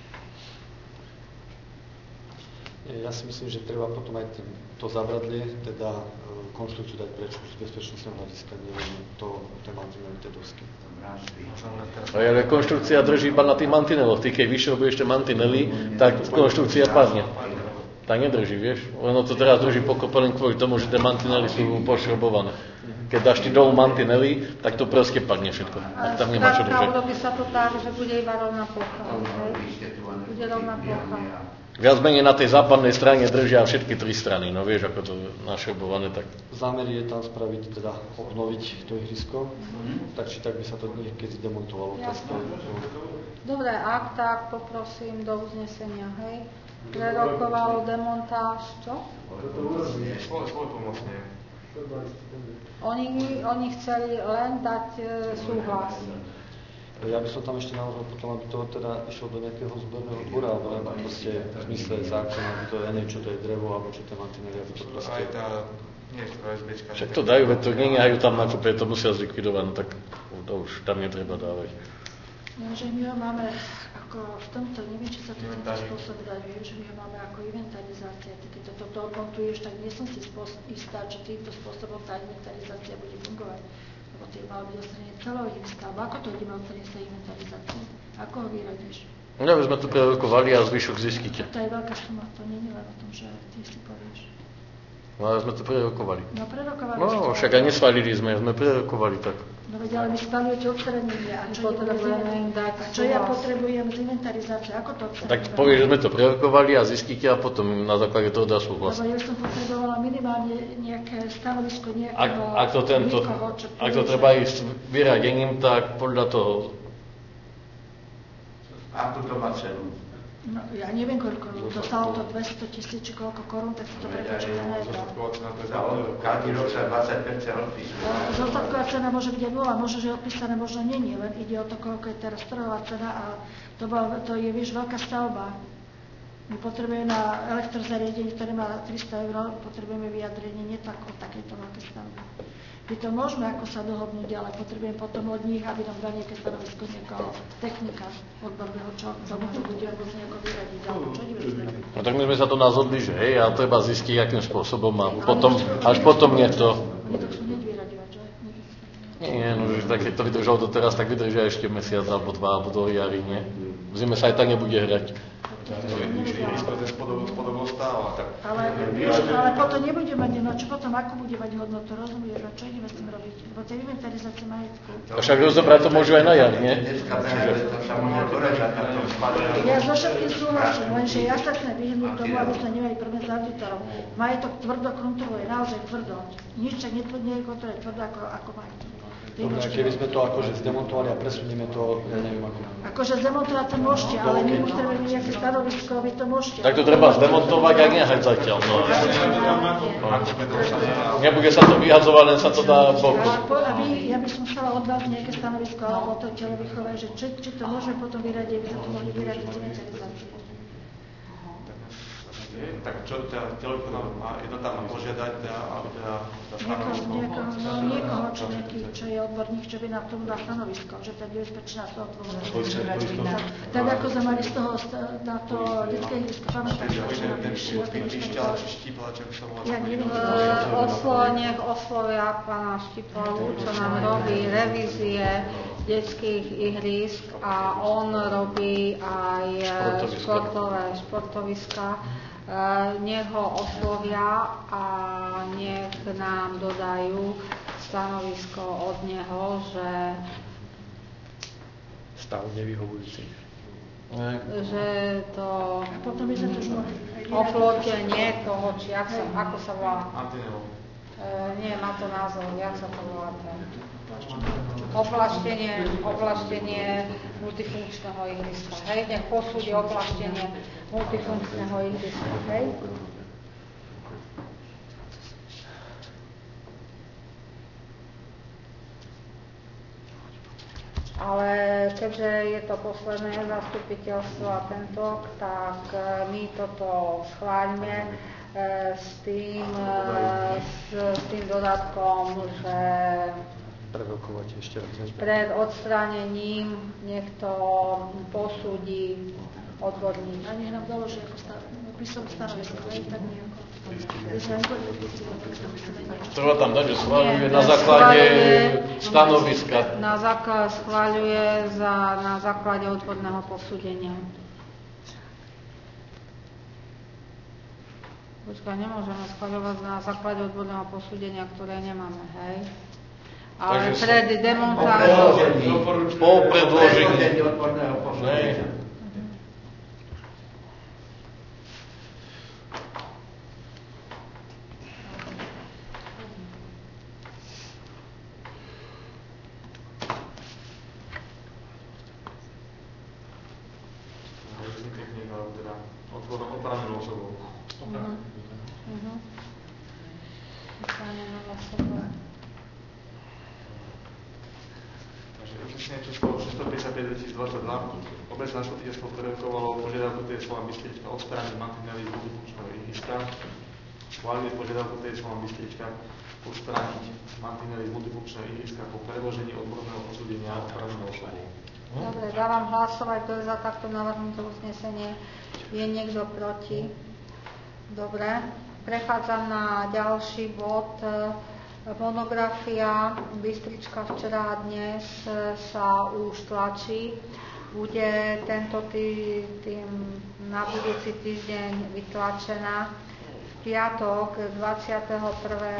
Ja si myslím, že treba potom aj ten, to zabradlie, teda e, konštrukciu dať preč z bezpečnostného hľadiska, neviem, to, tie mantinely, tie dosky. Ale konštrukcia drží iba na tých mantineloch. Ty, keď vyššie robíš ešte mantinely, tak konštrukcia padne. Tak nedrží, vieš? Ono to teraz drží pokopený kvôli tomu, že tie mantinely sú pošrobované. Keď dáš ty dolu mantinely, tak to proste padne všetko. Tak tam nemá čo držať. Urobí sa to tak, že bude iba rovná plocha. Bude rovná plocha. Viac menej na tej západnej strane držia všetky tri strany. No vieš, ako to je našrobované, tak... Zámer je tam spraviť, teda obnoviť to ihrisko, tak či tak by sa to niekedy demontovalo. Jasné. Dobre, ak tak poprosím do uznesenia, hej? Prerokovalo demontáž, čo? Svoj, svoj pomocne. Oni, oni chceli len dať e, súhlas. Ja by som tam ešte navrhol potom, aby to teda išlo do nejakého zberného dvora, alebo len proste v zmysle zákona, aby to, ja neviem, čo to je drevo, alebo čo to je mantinely, aby to proste... Aj tá, nie, ktorá es béčka. Však to dajú, veď to nenehajú tam na kúpe, to musia zlikvidovať, no tak to už tam netreba dávať. Lenže my ho máme ako v tomto, neviem, či sa to tento spôsob dá, viem, že my ho máme ako inventarizácia. Ty keď toto to odmontuješ, tak nie som si spôsob, istá, že týmto spôsobom tá inventarizácia bude fungovať. Potom malo byť odstranenie celého ihriska, alebo ako to ideme odstraniť sa inventarizácie? Ako ho vyradíš? Ja by sme to prerokovali a zvyšok zistíte. To je veľká suma, to nie je len o tom, že ty si povieš. No ale sme to prerokovali. No prerokovali No ste. však aj nesvalili sme, sme prerokovali tak. No veď, ale my schvaľujete odstranenie. A čo, Potrebujeme im dať a čo ja súhlas. potrebujem z inventarizácie? Ako to odstraníme? Tak povie, že sme to prerokovali a zistíte a potom na základe toho dá súhlas. Lebo ja som potrebovala minimálne nejaké stanovisko Ak, nejakého ak to, tento, niekoho, čo ak to povie, treba že- ísť vyradením, tak podľa toho. A tu to má cenu. No, ja neviem, koľko, dostalo to dvesto tisíc, či koľko korún, tak si to prepočíta na jedno. Zostatková cena, to je Za od- každý rok sa dvadsať percent odpísuje. Zostatková cena môže byť aj nula, môže, že odpísané možno není, len ide o to, koľko je teraz trhová cena a to, bola, to je, vieš, veľká stavba. My potrebujeme na elektrozariadenie, ktoré má tristo eur, potrebujeme vyjadrenie nie tak o takejto veľké stavby. My to môžeme ako sa dohodnúť, ale potrebujem potom od nich, aby nám dali nejaké stanovisko niekoho technika odborného, čo tomu to bude vôbec nejako vyradiť, alebo čo ideme s tým robiť. No tak my sme sa to nazhodli, že hej, a treba zistiť, akým spôsobom a potom, až potom nie to. Oni to chcú hneď vyraďovať, že? Nie, no, že tak keď to vydržalo doteraz, tak vydržia ešte mesiac alebo dva, alebo do jary, nie? V zime sa aj tak nebude hrať. ihrisko ten spodok, spodok ostáva. Tak Ale, vieš, ale potom nebude mať, no čo potom, ako bude mať hodnotu, rozumieš, a čo ideme s tým robiť? Lebo tie inventarizácie majetku. A však rozobrať to môžu aj na jar, nie? Dneska bežne, to sa môže dorežať na tom spadne. Ja so všetkým súhlasím, lenže ja sa chcem vyhnúť tomu, aby sme nemali problém s auditorom. Majetok tvrdo kontroluje, naozaj tvrdo. Nič sa nekontroluje tvrdo ako, ako majetok. Dobre, a keby sme to akože zdemontovali a presunieme to, ja neviem ako. Akože zdemontovať to môžete, ale my potrebujeme nejaké stanovisko, vy to môžete. Tak to treba zdemontovať a nehať zatiaľ. No. Nebude sa to vyhadzovať, len sa to dá boku. Ale po, aby, ja by som chcela od vás nejaké stanovisko alebo to telovýchové, že či, či to môžeme potom vyradiť, aby sa to mohli vyradiť z inventarizácie. tak čo teda telefón má jednota má požiadať teda, aby teda Niekoho, niekoho, no, niekoho čo, nejaký, čo je odborník, čo by nám tomu dal stanovisko, že to je nebezpečná z toho dôvodu. Tak ako sme mali z toho, na to detské ihrisko, pamätáš, čo nám prišiel, ten Pišťal, či Štipla, čo by sa volá. Ja neviem, Uh, oslo, nech oslovia pána Štipalu, čo nám robí revízie detských ihrisk a on robí aj športové športoviska. Uh, nech ho oslovia a nech nám dodajú stanovisko od neho, že, Stav nevyhovujúci. že to a potom by sme to už mohli. oplotenie toho, či jak sa, ako sa volá. Antinelo. Uh, nie, má to názov, jak sa to volá ten. Oplaštenie, oplaštenie multifunkčného ihriska. Hej, nech posúdi oplaštenie multifunkčného ihriska. Hej. Ale keďže je to posledné zastupiteľstvo a tento, tak my toto schváľme s tým, s, s tým dodatkom, že Prerokovať ešte raz. pred odstránením nech to posúdi odborník. A nech nám doloží ako stav, písom stanovisko, hej, tak nejako. Treba tam dať, že schváľuje na základe stanoviska. Na základe schváľuje za, na základe odborného posúdenia. Počkaj, nemôžeme schváľovať na základe odborného posúdenia, ktoré nemáme, hej? Ale Takže pred demontážou... Po predložení. Predložení odborného posúdenia. Revizný technik, alebo teda odbornou oprávnenou osobou. Mhm. Mhm. Oprávnenou osobou. Takže uznesenie číslo šesťstopäťdesiatpäť dvetisícdvadsaťdva obecné zastupiteľstvo prerokovalo požiadavku té es vo Bystrička odstrániť mantinely z multifunkčného ihriska. Schválili požiadavku té es vo Bystrička odstrániť mantinely z multifunkčného ihriska po predložení odborného posúdenia oprávnenou osobou. Dobre, dávam hlasovať, kto je za takto navrhnuté uznesenie. Je niekto proti? Dobre. Prechádzam na ďalší bod. Monografia Bystrička včera a dnes sa už tlačí. Bude tento tý, tým na budúci týždeň vytlačená. V piatok dvadsiateho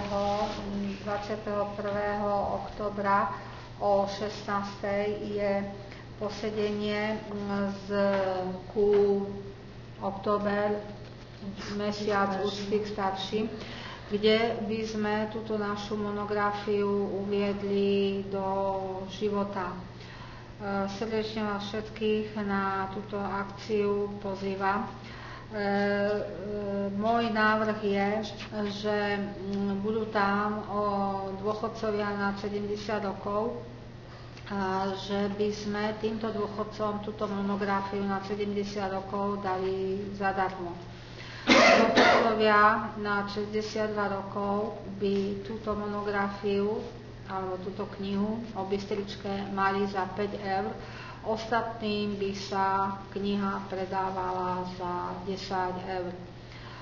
prvého októbra o šestnástej je posedenie z ku október, mesiac úcty k starším, kde by sme túto našu monografiu uviedli do života. Srdečne vás všetkých na túto akciu pozývam. E, e, môj návrh je, že budú tam o dôchodcovia na sedemdesiat rokov, a že by sme týmto dôchodcom túto monografiu na sedemdesiat rokov dali zadarmo. Dôchodcovia na šesťdesiatdva rokov by túto monografiu alebo túto knihu o Bystričke mali za päť eur. Ostatným by sa kniha predávala za desať eur. E,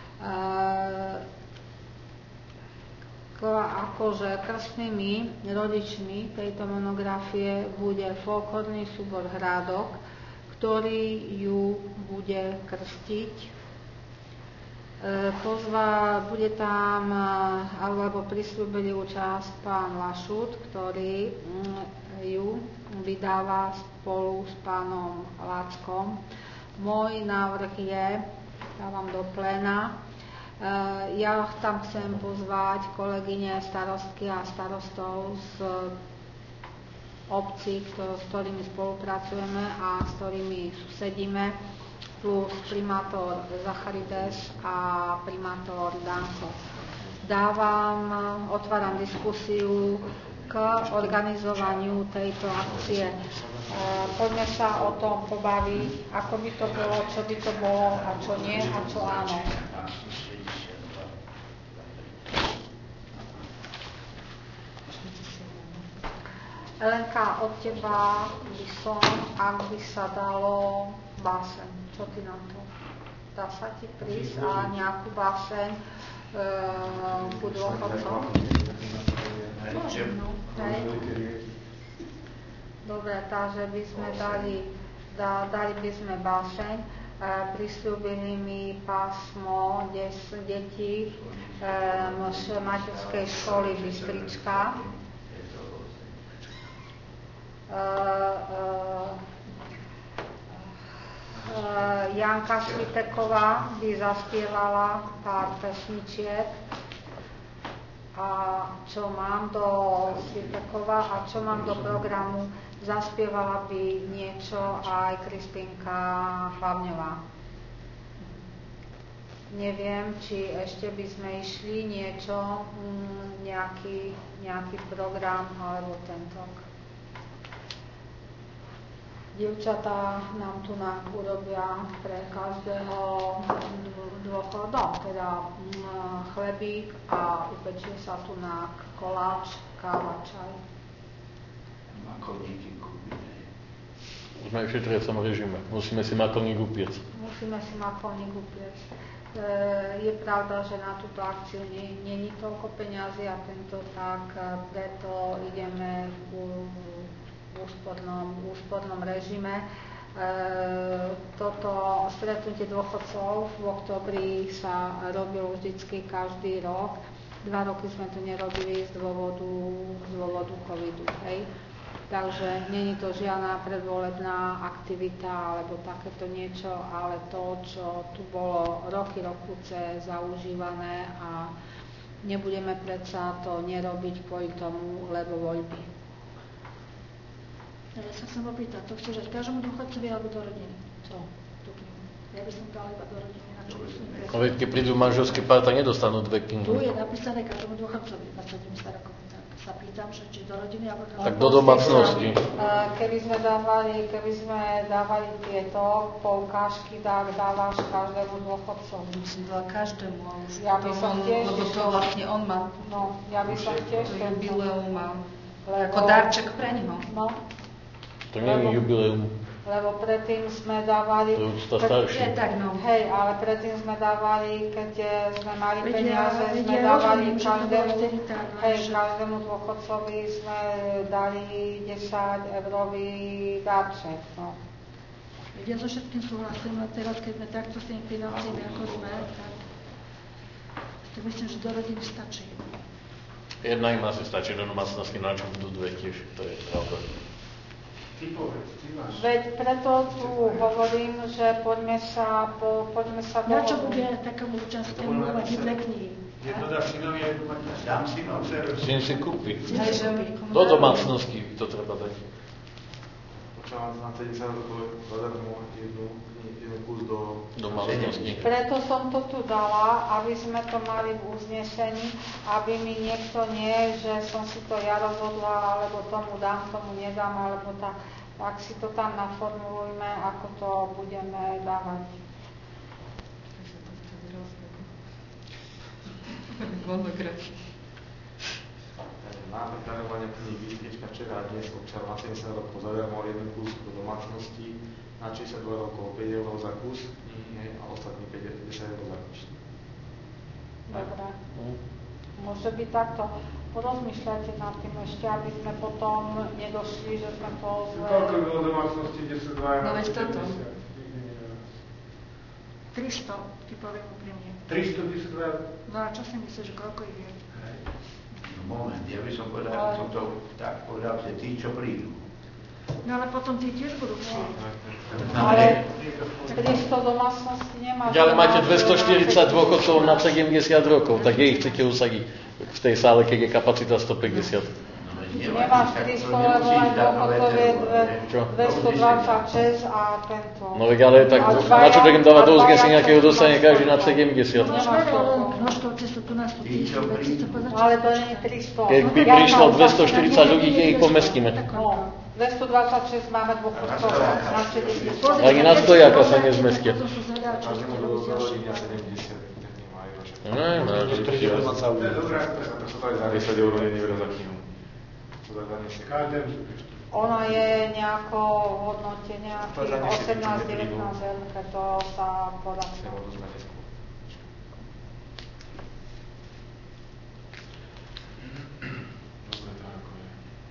akože krstnými rodičmi tejto monografie bude folklórny súbor Hrádok, ktorý ju bude krstiť. Pozva, bude tam alebo prisľúbili účasť pán Lašut, ktorý ju vydáva spolu s pánom Láckom. Môj návrh je, dávam do pléna, ja tam chcem pozvať kolegyne starostky a starostov z obcí, s ktorými spolupracujeme a s ktorými susedíme, plus primátor Zacharides a primátor Danko. Dávam, otváram diskusiu k organizovaniu tejto akcie. E, poďme sa o tom pobaviť, ako by to bolo, čo by to bolo a čo nie a čo áno. Elenka, od teba by som, ak by sa dalo, báseň. Čo ty na to? Dá sa ti prísť a nejakú báseň e, ku dôchodcom? Dobre, takže by sme dali, da, dali by sme báseň. E, prisľúbili mi pásmo des, detí e, materskej školy Bystrička. E, e, Janka Sviteková by zaspievala pár pesničiek. A čo mám do Sviteková a čo mám do programu, zaspievala by niečo aj Kristínka Hlavňová. Neviem, či ešte by sme išli niečo, nejaký, nejaký program alebo tento. Dievčatá nám tu urobia pre každého dôchodom, teda chlebík a upečie sa tu na koláč, káva, čaj. Makovníky kúpime. Sme v šetriacom režime. Musíme si makovník upiec. Musíme si makovník upiec. E, je pravda, že na túto akciu nie je toľko peňazí a tento tak, preto ideme v úspornom, úspornom režime. E, toto stretnutie dôchodcov v októbri sa robilo vždycky každý rok. Dva roky sme to nerobili z dôvodu, z dôvodu covidu. Hej. Takže nie je to žiadna predvolebná aktivita alebo takéto niečo, ale to, čo tu bolo roky, rokuce zaužívané a nebudeme predsa to nerobiť kvôli tomu, lebo voľby. Ja sa chcem opýtať, to chceš dať každému dôchodcovi alebo do rodiny? Čo? Ja by som dala iba do rodiny. Na čo No veď, keď prídu manželské pár, tak nedostanú dve knihy. Tu je napísané každému dôchodcovi dvadsaťdesiat rokov. Tak sa pýtam, že či do rodiny alebo do... Tak do domácnosti. Keby sme dávali, keby sme dávali tieto poukážky, tak dávaš každému dôchodcovi. Musím dala každému, ale už Ja by som tiež lebo to vlastne on má. No, ja by som tiež to jubileum mám. Lebo, ako darček pre neho. No. To nie je jubileum. Lebo predtým sme dávali... To je úcta starším. No. Hej, ale predtým sme dávali, keď sme mali Veď peniaze, ja, sme ja dávali rozumiem, každému... že to tak, Hej, každému dôchodcovi sme dali desať eurový darček. No. Ja so všetkým súhlasím, a teraz keď sme takto s tým financiami, ako sme, tak si myslím, že do rodiny stačí. Jedna im asi stačí do domácnosti, na čo budú dve tiež, to je pravda. Veď preto tu hovorím, že poďme sa, po, poďme sa Na čo bude takému občanskému mať dve knihy? Jedno dá synovi, jedno mať Dám synom, dceru. Syn si kúpi. Hej, že Do domácnosti to treba dať. Počávam na sedemdesiat rokov zadarmo jednu, jeden kus do Domácnosti. Preto som to tu dala, aby sme to mali v uznesení, aby mi niekto nie, že som si to ja rozhodla, alebo tomu dám, tomu nedám, alebo tak, tak si to tam naformulujme, ako to budeme dávať. Návrh darovania kníh Bystrička včera a dnes občanom na sedemdesiat rokov zadarmo jeden kus do domácnosti, na šesťdesiatdva rokov päť eur za kus knihy a ostatní päťdesiat eur za kus. Dobre. Môže byť takto. Porozmýšľajte nad tým ešte, aby sme potom nedošli, že sme to zle... Koľko bolo domácnosti, kde sa dva No veď toto. tristo, ti poviem úprimne. tristo by sa dva... No a čo si myslíš, koľko ich je? Moment, ja by som povedal, že som to tak povedal, že tí, čo prídu. No ale potom tí tiež budú chcieť. Ale tristo domácností nemá... Ale máte dvestoštyridsať dôchodcov na sedemdesiat rokov, tak kde ich chcete usadiť v tej sále, keď je kapacita stopäťdesiat? Nemáš tristo, lebo aj dôchodcov je dvestodvadsaťšesť a tento... No veď ale tak na čo budem dávať do uznesenia, keď ho dostane každý na sedemdesiat? Množkovci sú tu nás tu tížu, veď si chce povedať, Ale to nie je tristo. Keď by prišlo dvestoštyridsať ľudí, kde ich pomestíme? No, dvestodvadsaťšesť máme dôchodcov na sedemdesiat. Ani na stojaka sa nezmestia. Potom sú zadáči, Každému ktoré do musia zarodenia všetko. sedemdesiat, tak nemajú však. No, no, Niektorí nebudú mať záujem. Dobrá, To sa dali za desať eur, nevyberá za knihu. To za zanesie. každému. Ona je nejako v hodnote nejakých osemnásť devätnásť eur, keď to sa porastlo. Nebo to sme neskôr. Dobre, tak ako je.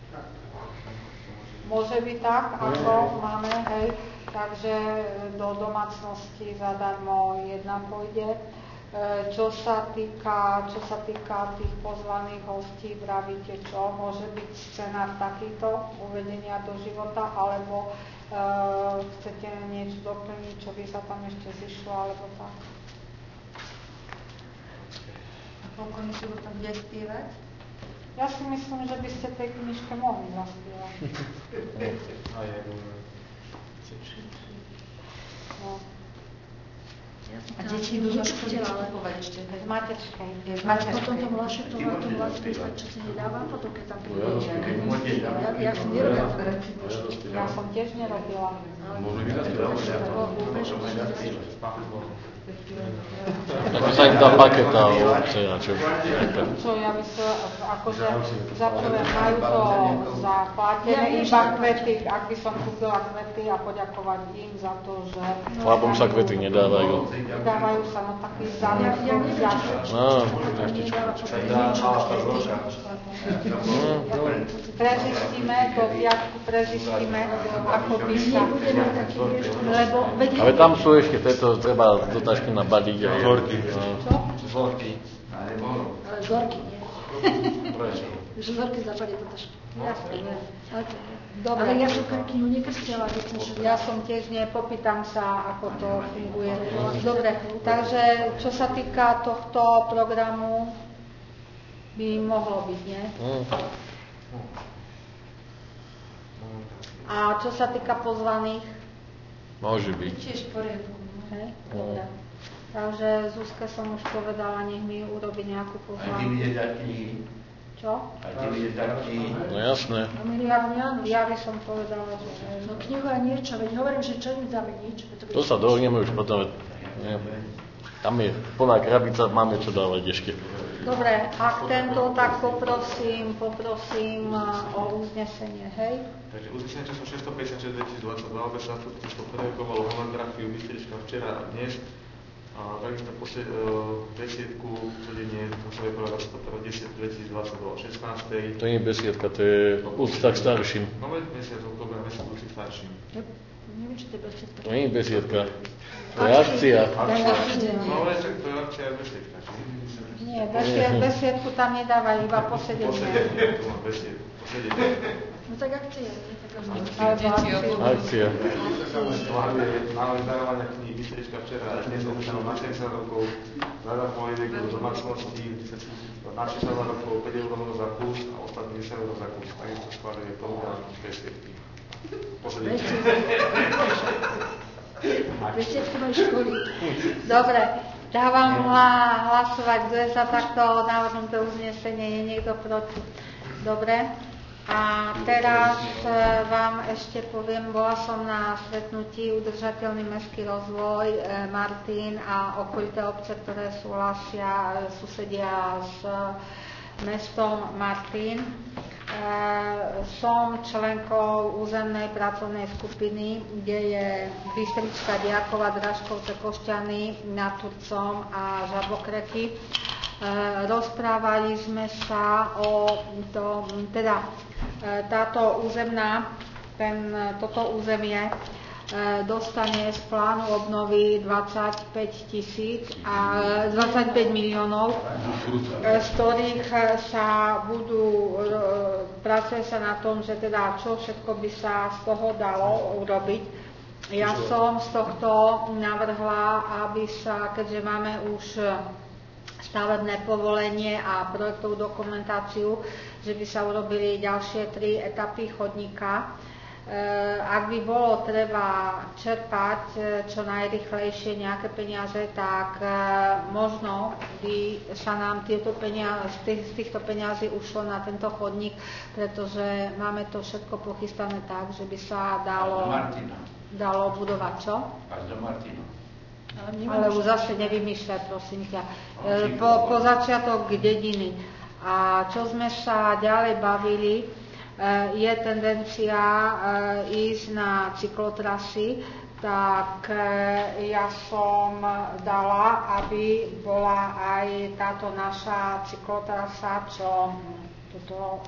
Môže byť tak, ako máme, hej, takže do domácnosti zadarmo jedna pôjde. E, Čo sa týka, čo sa týka tých pozvaných hostí, vravíte čo? Môže byť scenár takýto, uvedenia do života, alebo e, chcete niečo doplniť, čo by sa tam ešte zišlo, alebo tak? A pokojne si ho tam bude spievať? Ja si myslím, že by ste tej knižke mohli zaspievať. A je, No, A deti idú zo školy vystupovať ešte. hej? z materskej. Je z Potom materskej. to vlaši, to má to vlastne sa, čo si nedáva, potom keď tam príde. Keď môžete dať. Ja, ja si nerobím. Ja som tiež nerobila. Môžu byť spáme tak sa im dá paketa o obce a čo. Čo ja by sa, akože za prvé majú to zaplatené, iba kvety, ak by som kúpila kvety a poďakovať im za to, že... Chlapom sa kvety nedávajú. Dávajú sa na taký Ja, zámer. ja neviem, či to No, Prezistíme, do piatku prezistíme, ako by sa... nebudeme taký, vieš, Lebo, veď, ale tam sú ešte tieto, treba do tašky nabaliť. A Vzorky. Vzorky. Ale bolo. ale vzorky nie. Že vzorky zapadne do tašky. Jasne, nie. Ale to nie. Dobre. Ale ja som knihu nekrstila, keď som že... ja som tiež nepopýtam sa, ako to funguje. Dobre, takže čo sa týka tohto programu, by mohlo byť, nie? A čo sa týka pozvaných? Môže byť. Tiež v poriadku. Hej? Dobre. Takže Zuzke som už povedala, nech mi urobí nejakú A ty pozvánku. bude dať knihy. Čo? A ty bude dať knihy. No jasné. No my Ja, nemáme Jánoš. ja by som povedala, že... No knihu a niečo, veď hovorím, že čo im dáme nič. To sa dohodneme už potom. Nie. Tam je plná krabica, máme čo dávať ešte. Dobre, ak tento, tak poprosím, poprosím o uznesenie, hej? Takže uznesenie číslo šesťstopäťdesiatšesť dvetisícdvadsaťdva obec zastupiteľstvo pedagógov malo monografiu Bystrička včera a dnes A takisto posled, uh, besiedku, čudenie, to sa je podľa desať dvetisícdvadsaťdva o šestnástej. To nie je besiedka, to je úcta k starším. No mesiac, oktober, mesiac úcty k starším. Neviem, či to je besiedka. To nie je besiedka, to je akcia. No ale čak to je akcia besiedka. Nie, besied, besiedku tam nedávajú, iba posedenie. Posedenie, tu mám besiedku, posedenie. No tak akcia, nie tak Akcia. Máme návrh darovania kníh Bystrička včera, dnes občanom na šesťdesiat rokov, Rada Politik do domácnosti, na šesťdesiat rokov, päť eur za kus a ostatní desať eur za kus. Takisto schváluje program besiedky. Posedenie. Besiedku majú školy. Dobre, dávam hlasovať, kto je za takto navrhnuté uznesenie, je niekto proti. Dobre. A teraz vám ešte poviem, bola som na stretnutí Udržateľný mestský rozvoj Martin a okolité obce, ktoré súhlasia, susedia s mestom Martin. Som členkou územnej pracovnej skupiny, kde je Bystrička, Diakova, Dražkovce, Košťany, nad Turcom a Žabokreky. Rozprávali sme sa o tom, teda táto územná, ten, toto územie dostane z plánu obnovy dvadsaťpäť tisíc a dvadsaťpäť miliónov, z ktorých sa budú, pracuje sa na tom, že teda čo všetko by sa z toho dalo urobiť. Ja som z tohto navrhla, aby sa, keďže máme už stavebné povolenie a projektovú dokumentáciu, že by sa urobili ďalšie tri etapy chodníka. Ak by bolo treba čerpať čo najrychlejšie nejaké peniaze, tak možno by sa nám tieto peniaze, z, tých, z týchto peniazí ušlo na tento chodník, pretože máme to všetko pochystané tak, že by sa dalo, dalo budovať čo? Až do Martina. Ale už zase nevymýšľať, prosím ťa. Po, po začiatok dediny. A čo sme sa ďalej bavili, je tendencia ísť na cyklotrasy, tak ja som dala, aby bola aj táto naša cyklotrasa, čo toto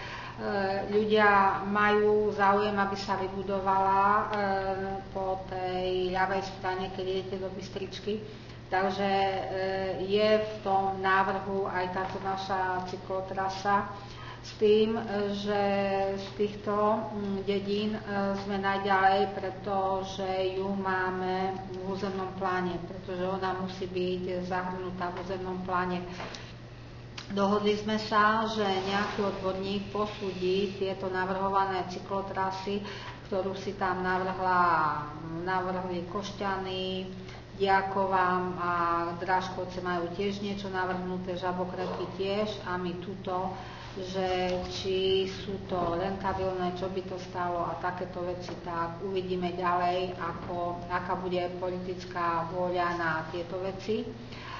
ľudia majú záujem, aby sa vybudovala po tej ľavej strane, keď idete do Bystričky. Takže je v tom návrhu aj táto naša cyklotrasa s tým, že z týchto dedín sme najďalej, pretože ju máme v územnom pláne, pretože ona musí byť zahrnutá v územnom pláne. Dohodli sme sa, že nejaký odborník posúdi tieto navrhované cyklotrasy, ktorú si tam navrhla, navrhli Košťany, Diakova a Dražkovce majú tiež niečo navrhnuté, Žabokreky tiež a my tuto, že či sú to rentabilné, čo by to stalo a takéto veci, tak uvidíme ďalej, ako, aká bude politická vôľa na tieto veci.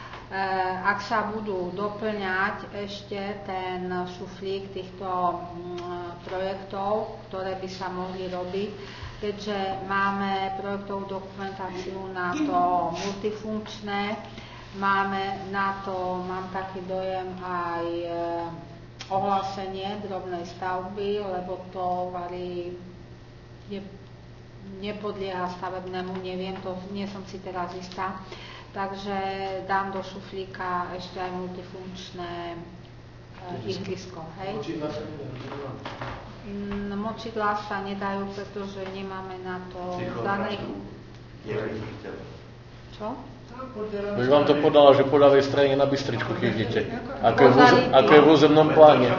Ak sa budú doplňať ešte ten šuflík týchto projektov, ktoré by sa mohli robiť, keďže máme projektovú dokumentáciu na to multifunkčné, máme na to, mám taký dojem, aj ohlásenie drobnej stavby, lebo to varí, ne, nepodlieha stavebnému, neviem, to nie som si teraz istá. Takže dám do šuflíka ešte aj multifunkčné e, ihrisko, hej? Močidlá sa nedajú. Mm, močidlá sa nedajú, pretože nemáme na to danej... Čo? Už vám to podala, že po ľavej strane na Bystričku, keď idete. Ako je v, ako je v územnom pláne.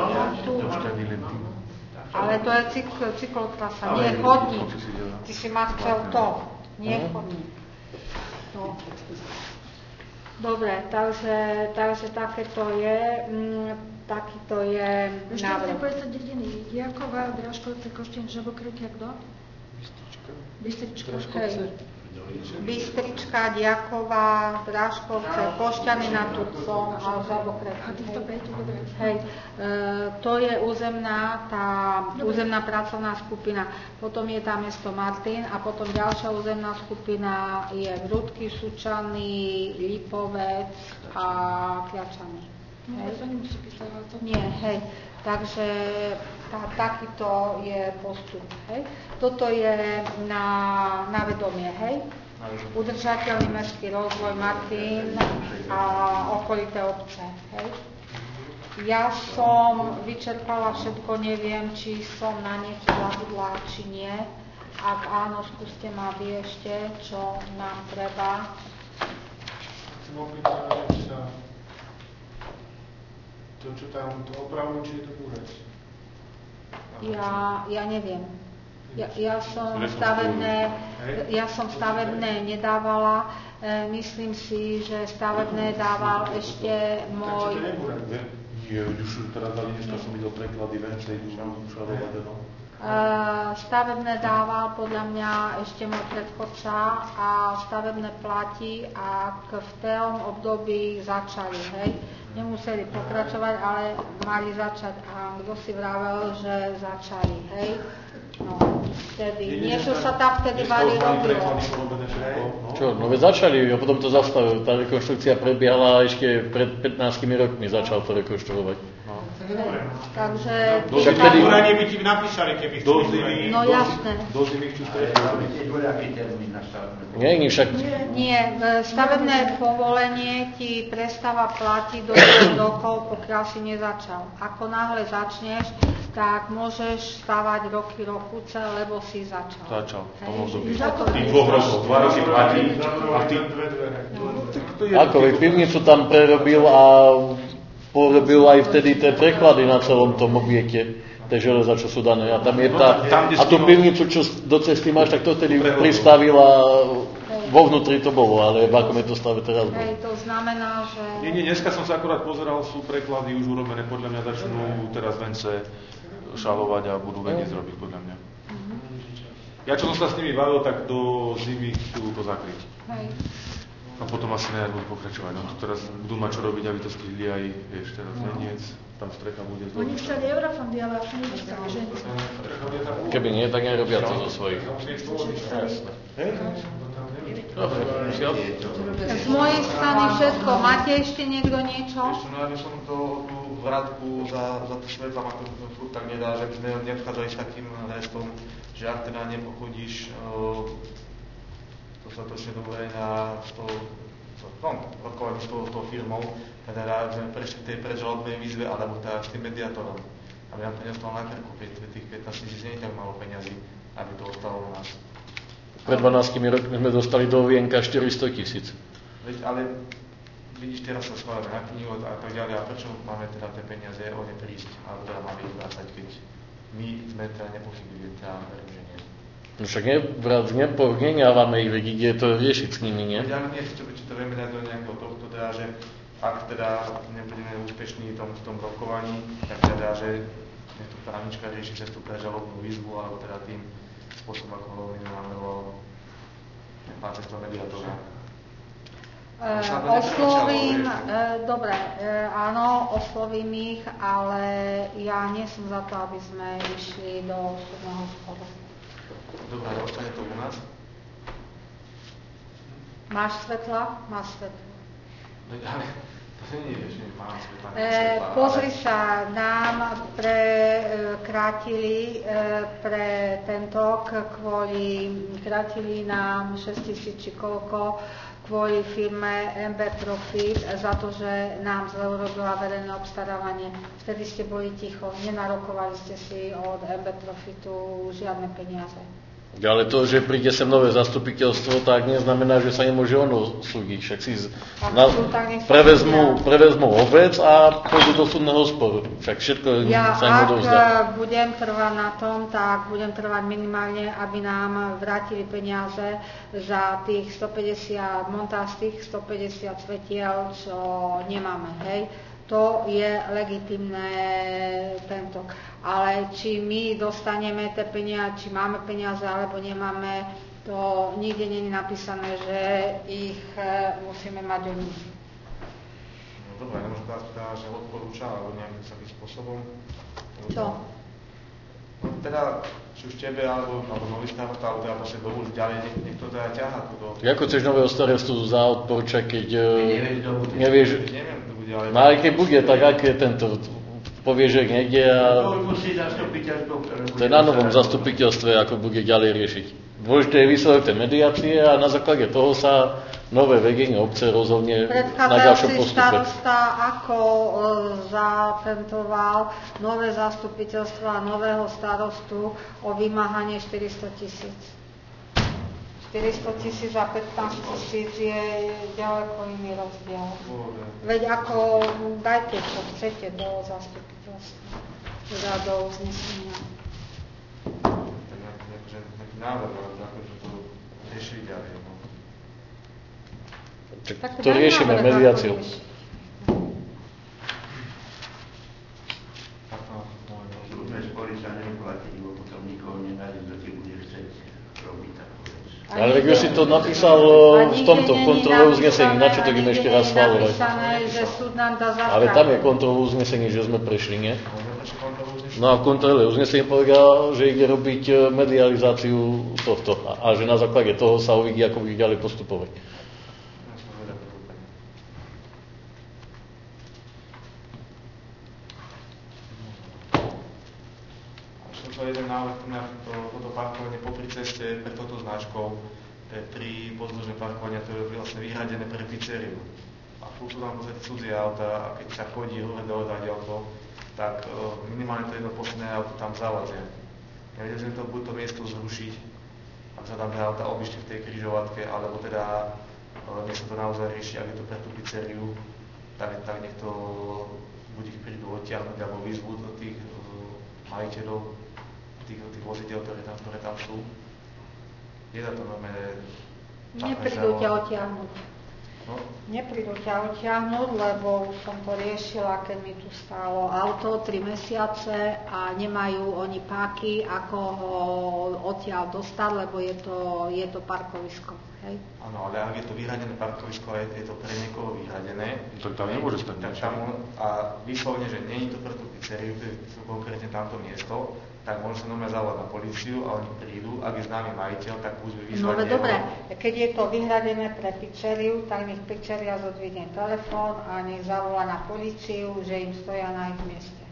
Ale to je cykl, cyklotrasa, nie chodník. Ty si ma chcel to, nie chodník. No. Dobre, takže, takže takéto je, m, takýto je návrh. Ešte chcem povedať dediny. Diakova, Dražkovce, Košťany, Žabokreky a kto? Bystrička. Bystrička. Dražkovce. Bystrička, Diaková, Drážkovce, Pošťany nad Turcom a Žabokreky. Hej, e, to je územná, tá územná pracovná skupina. Potom je tam mesto Martin a potom ďalšia územná skupina je Vrútky, Sučany, Lipovec a Kľačany. No, to nemusí písať, ale to... Nie, hej. Takže tá, takýto je postup. Hej. Toto je na, na vedomie, hej. Udržateľný mestský rozvoj Martin a okolité obce. Hej. Ja som vyčerpala všetko, neviem, či som na niečo zabudla, či nie. Ak áno, skúste ma vy ešte, čo nám treba. Mohli to to, čo tam, to opravu, či je to búrec? Ja, ja neviem. Ja, ja som stavebné, ja som stavebné nedávala. E, myslím si, že stavebné dával ešte môj... Nie, už teraz dali dneska som videl preklady vencej, Šarovade, no. Uh, stavebné dával podľa mňa ešte môj predchodca a stavebné platí, ak v tom období začali, hej. Nemuseli pokračovať, ale mali začať. A kto si vravel, že začali, hej. No, vtedy. Niečo sa tam vtedy vali robilo. Čo, no veď začali a potom to zastavili. Tá rekonštrukcia prebiehala ešte pred pätnástimi rokmi, začal to rekonštruovať. No. Takže... Však vtedy... Dvoranie by ti napísali, keby chceli. No jasné. Do zimy chcú Nie, nie, však... Nie, stavebné povolenie ti prestáva platiť do dvoch rokov, pokiaľ si nezačal. Ako náhle začneš, tak môžeš stavať roky, rokuce, lebo si začal. Začal, v tom období. Tých dvoch rokov, dva roky platí. A ty... Ako, pivnicu tam prerobil a porobil aj vtedy tie preklady na celom tom objekte, tie železa, čo sú dané. A tam je tá, a tú pivnicu, čo do cesty máš, tak to vtedy pristavila, vo vnútri to bolo, ale v akom je to stave teraz bolo. Hej, to znamená, že... Nie, nie, dneska som sa akorát pozeral, sú preklady už urobené, podľa mňa začnú teraz vence šalovať a budú vedieť zrobiť, podľa mňa. Ja, čo som sa s nimi bavil, tak do zimy chcú to zakryť. Hej. A potom asi nejak budú pokračovať. No to teraz budú mať čo robiť, aby to stihli aj, vieš, teraz no. Veniec, tam strecha bude zložiť. Oni chceli eurofondy, ale asi nedostali, že? Keby nie, tak nerobia to zo svojich. Z mojej strany všetko. Máte ešte niekto niečo? Ešte, no ja by som to, tú vratku za, za to svetla ma to furt tak nedá, že by sme neodchádzali s takým restom, že ak teda nepochodíš dostatočne dobre na to, no, rokovanie s tou firmou, teda sme prešli k tej predžalobnej výzve, alebo teda s tým mediátorom, aby nám to neostalo na krku, keď tých pätnásť tisíc nie je tak málo peňazí, aby to ostalo u nás. Pred dvanástimi rokmi sme dostali do vienka štyristo tisíc. Veď, ale vidíš, teraz sa schválame na knihu a tak ďalej, a prečo máme teda tie peniaze o ne prísť, alebo teda máme ich vrácať, keď my sme teda nepochybili, teda verím, že nie. No však nepohneniávame ich, veď ide to riešiť s nimi, nie? Ja nie si to, či to vieme dať do nejakého tohto, teda, že ak teda nebudeme úspešní v tom, v tom rokovaní, tak teda, že nech to právnička rieši cez tú prežalobnú výzvu, alebo teda tým spôsobom, ako ho minimálneho pán cez toho mediátora. Uh, oslovím, uh, dobre, uh, áno, oslovím ich, ale ja nie som za to, aby sme išli do súdneho sporu. Dobre, ale ostane to u nás? Máš svetla? Máš svetla. No, ale to nie je, že mám svetla. E, pozri ale... sa, nám prekrátili e, pre tento kvôli, krátili nám šesť tisíc či koľko kvôli firme em bé Profit za to, že nám zle urobila verejné obstarávanie. Vtedy ste boli ticho, nenarokovali ste si od em bé Profitu žiadne peniaze. Ale to, že príde sem nové zastupiteľstvo, tak neznamená, že sa nemôže ono súdiť. Však si z... na... prevezmú, prevezmú obec a pôjdu do súdneho sporu. Však všetko ja, sa im odovzdá. Ja ak budem trvať na tom, tak budem trvať minimálne, aby nám vrátili peniaze za tých stopäťdesiat montáž, tých stopäťdesiat svetiel, čo nemáme, hej. To je legitimné tento. Ale či my dostaneme tie peniaze, či máme peniaze, alebo nemáme, To nikde nie je napísané, že ich musíme mať oni. No dobre, nemôžem dať teda, že odporúča, alebo nejakým takým spôsobom. Čo? No teda, či už tebe, alebo, alebo nový starosta, alebo teda proste dovoliť ďalej, nech, nech to teda ťahá. Do... Ako chceš nového starostu za odporúča, keď Nevieš, kto bude. nevieš, Neviem, kto bude, ale... no aj keď bude, tak aké tento, povie, že niekde a... To musí zastupiteľstvo, ktoré bude... To je na novom zastupiteľstve, ako bude ďalej riešiť. Dôležité je výsledok tej mediácie a na základe toho sa nové vedenie obce rozhodne na ďalšom postupe. Starosta ako e, zatentoval nové zastupiteľstvo a nového starostu o vymáhanie štyristo tisíc. štyristo tisíc a pätnásť tisíc je ďaleko iný rozdiel. Veď ako dajte, čo chcete do zastupiteľstva, teda do uznesenia. Tak nejaký, nejaký, nejaký návrh, ale akože to rieši ďalej. No. Tak to riešime mediáciou. Súdne spory sa neplatí, lebo potom nikoho nenájde, kto ti bude chcieť robiť takú vec. Ale tak už si to napísal v tomto kontrole uznesení, na čo to ideme ešte raz schváľovať? Ale tam je kontrole uznesení, že sme prešli, nie? No a v kontrole uznesení povedal, že ide robiť medializáciu tohto a že na základe toho sa uvidí, ako bude ďalej postupovať. Jeden návrh na to, toto parkovanie popri ceste pre touto značkou, pre tri pozdĺžné parkovania, ktoré je vlastne vyhradené pre pizzeriu. A furt sú tam podstate cudzie auta a keď sa chodí hore dole ďaleko, tak uh, minimálne to jedno posledné auto tam zavadzia. Ja vedel, že to buď to miesto zrušiť, ak sa tam tie auta obišli v tej križovatke, alebo teda uh, nech sa to naozaj rieši, ak je to pre tú pizzeriu, tak, tak nech to buď ich prídu odtiahnuť alebo vyzvú do tých uh, majiteľov tých, tých vozidel, ktoré tam, ktoré tam sú. Je to normálne... Neprídu ťa odtiahnuť. No? Neprídu ťa odtiahnuť, lebo už som to riešila, keď mi tu stálo auto tri mesiace a nemajú oni páky, ako ho odtiaľ dostať, lebo je to, je to parkovisko. Hej? Áno, ale ak je to vyhradené parkovisko a je, je to pre niekoho vyhradené, tak tam nemôže stať tak tam, a vyslovene, že nie je to pre tú pizzeriu, to je konkrétne tamto miesto, tak môže sa normálne zavolať na políciu a oni prídu, ak je známy majiteľ, tak musíme vyzvať. No ale dobre, keď je to vyhradené pre pizzeriu, tak nech pizzeria zodvihne telefón a nech zavolá na políciu, že im stoja na ich mieste.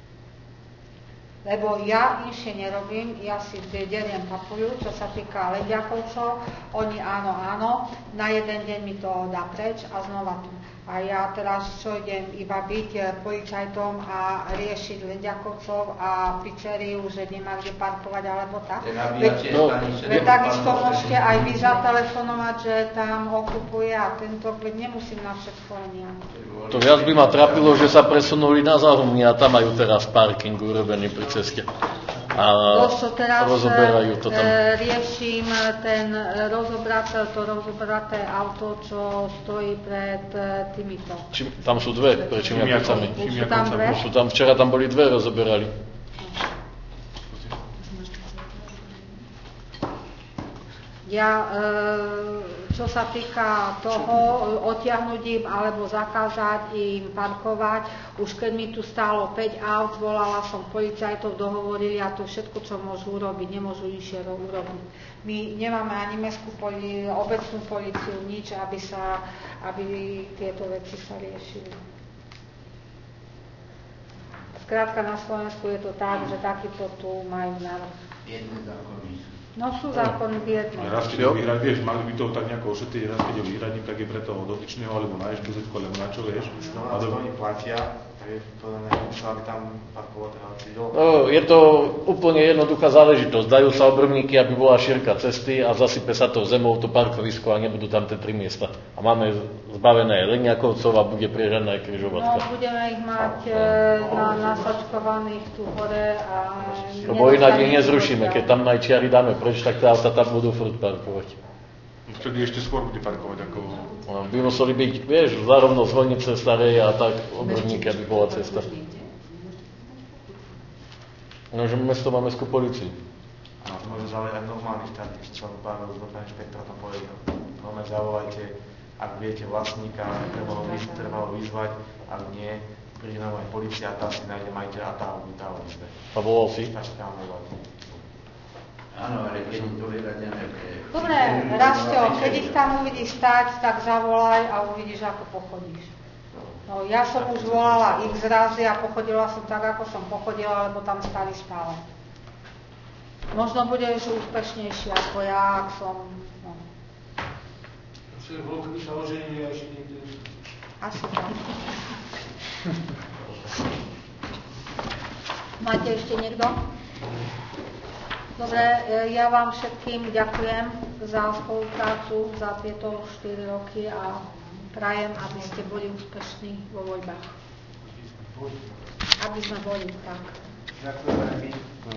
Lebo ja inšie nerobím, ja si deriem papuľu, čo sa týka Lediakovcov, oni áno, áno, na jeden deň mi to dá preč a znova tu. A ja teraz čo idem iba byť policajtom a riešiť Lediakovcov a pizzeriu, že nemá kde parkovať alebo tak. Veď, no, veď takisto môžete aj vy zatelefonovať, že tam okupuje a tento, veď nemusím na všetko len ja. To viac by ma trápilo, že sa presunuli na Záhumny a tam majú teraz parking urobený pri ceste. A Loso, teraz rozoberajú to tam. E, riešim ten rozobraté, to rozobraté auto, čo stojí pred e, týmito. Či, tam sú dve, pre Čimiakovcami. Sú tam dve? Sú tam, včera tam boli dve, rozoberali. Ja, e, čo sa týka toho, odtiahnuť im alebo zakázať im parkovať, už keď mi tu stálo päť aut, volala som policajtov, dohovorili a to všetko, čo môžu urobiť, nemôžu inšie urobiť. My nemáme ani mestskú poli, obecnú políciu, nič, aby, sa, aby tieto veci sa riešili. Skrátka na Slovensku je to tak, že takýto tu majú návrh. Jedné zákony sú. No sú zákony biedne. Ale raz, keď ho vyhrať, vieš, mali by to tak nejako ošetriť, raz, keď ho vyhradím, tak je pre toho dotyčného, alebo na eštuzetku, alebo na čo, vieš. No a to oni platia, tak je to nemusel, aby tam parkovať do... No, je to úplne jednoduchá záležitosť. Dajú sa obrubníky, aby bola šírka cesty a zasype sa to zemou to parkovisko a nebudú tam tie tri miesta. A máme zbavené Leniakovcov a bude priežaná aj križovatka. No, budeme ich mať e, na, nasačkovaných tu hore a... Lebo inak ich nezrušíme. Keď tam aj čiary dáme preč, tak tá auta tam budú furt parkovať. Vtedy ešte skôr bude parkovať ako... No, by museli byť, vieš, zárovno zvonice starej a tak obrubníky, aby bola cesta. No, že mesto má mestskú políciu. A to môže zavolať aj normálny štát, keď som bavil z dopravného inšpektora, to povedal. Normálne zavolajte, ak viete vlastníka, treba ho, vyz, treba ho vyzvať, ak nie, príde nám aj policia, tá si nájde majiteľa a tá ho vytáva izbe. A volal si? Stačí tam volať. Áno, ale keď im to vyradené pre... Dobre, Rastio, keď ich tam uvidíš stať, tak zavolaj a uvidíš, ako pochodíš. No, ja som už volala x razy a pochodila som tak, ako som pochodila, lebo tam stali stále. Možno budeš úspešnejší ako ja, ak som... No. Všetko bolo, keby sa oženili a ešte niekde. Asi tak. Máte ešte niekto? Dobre, ja vám všetkým ďakujem za spoluprácu za tieto štyri roky a prajem, aby ste boli úspešní vo voľbách. Aby sme boli, tak. Ďakujem aj my.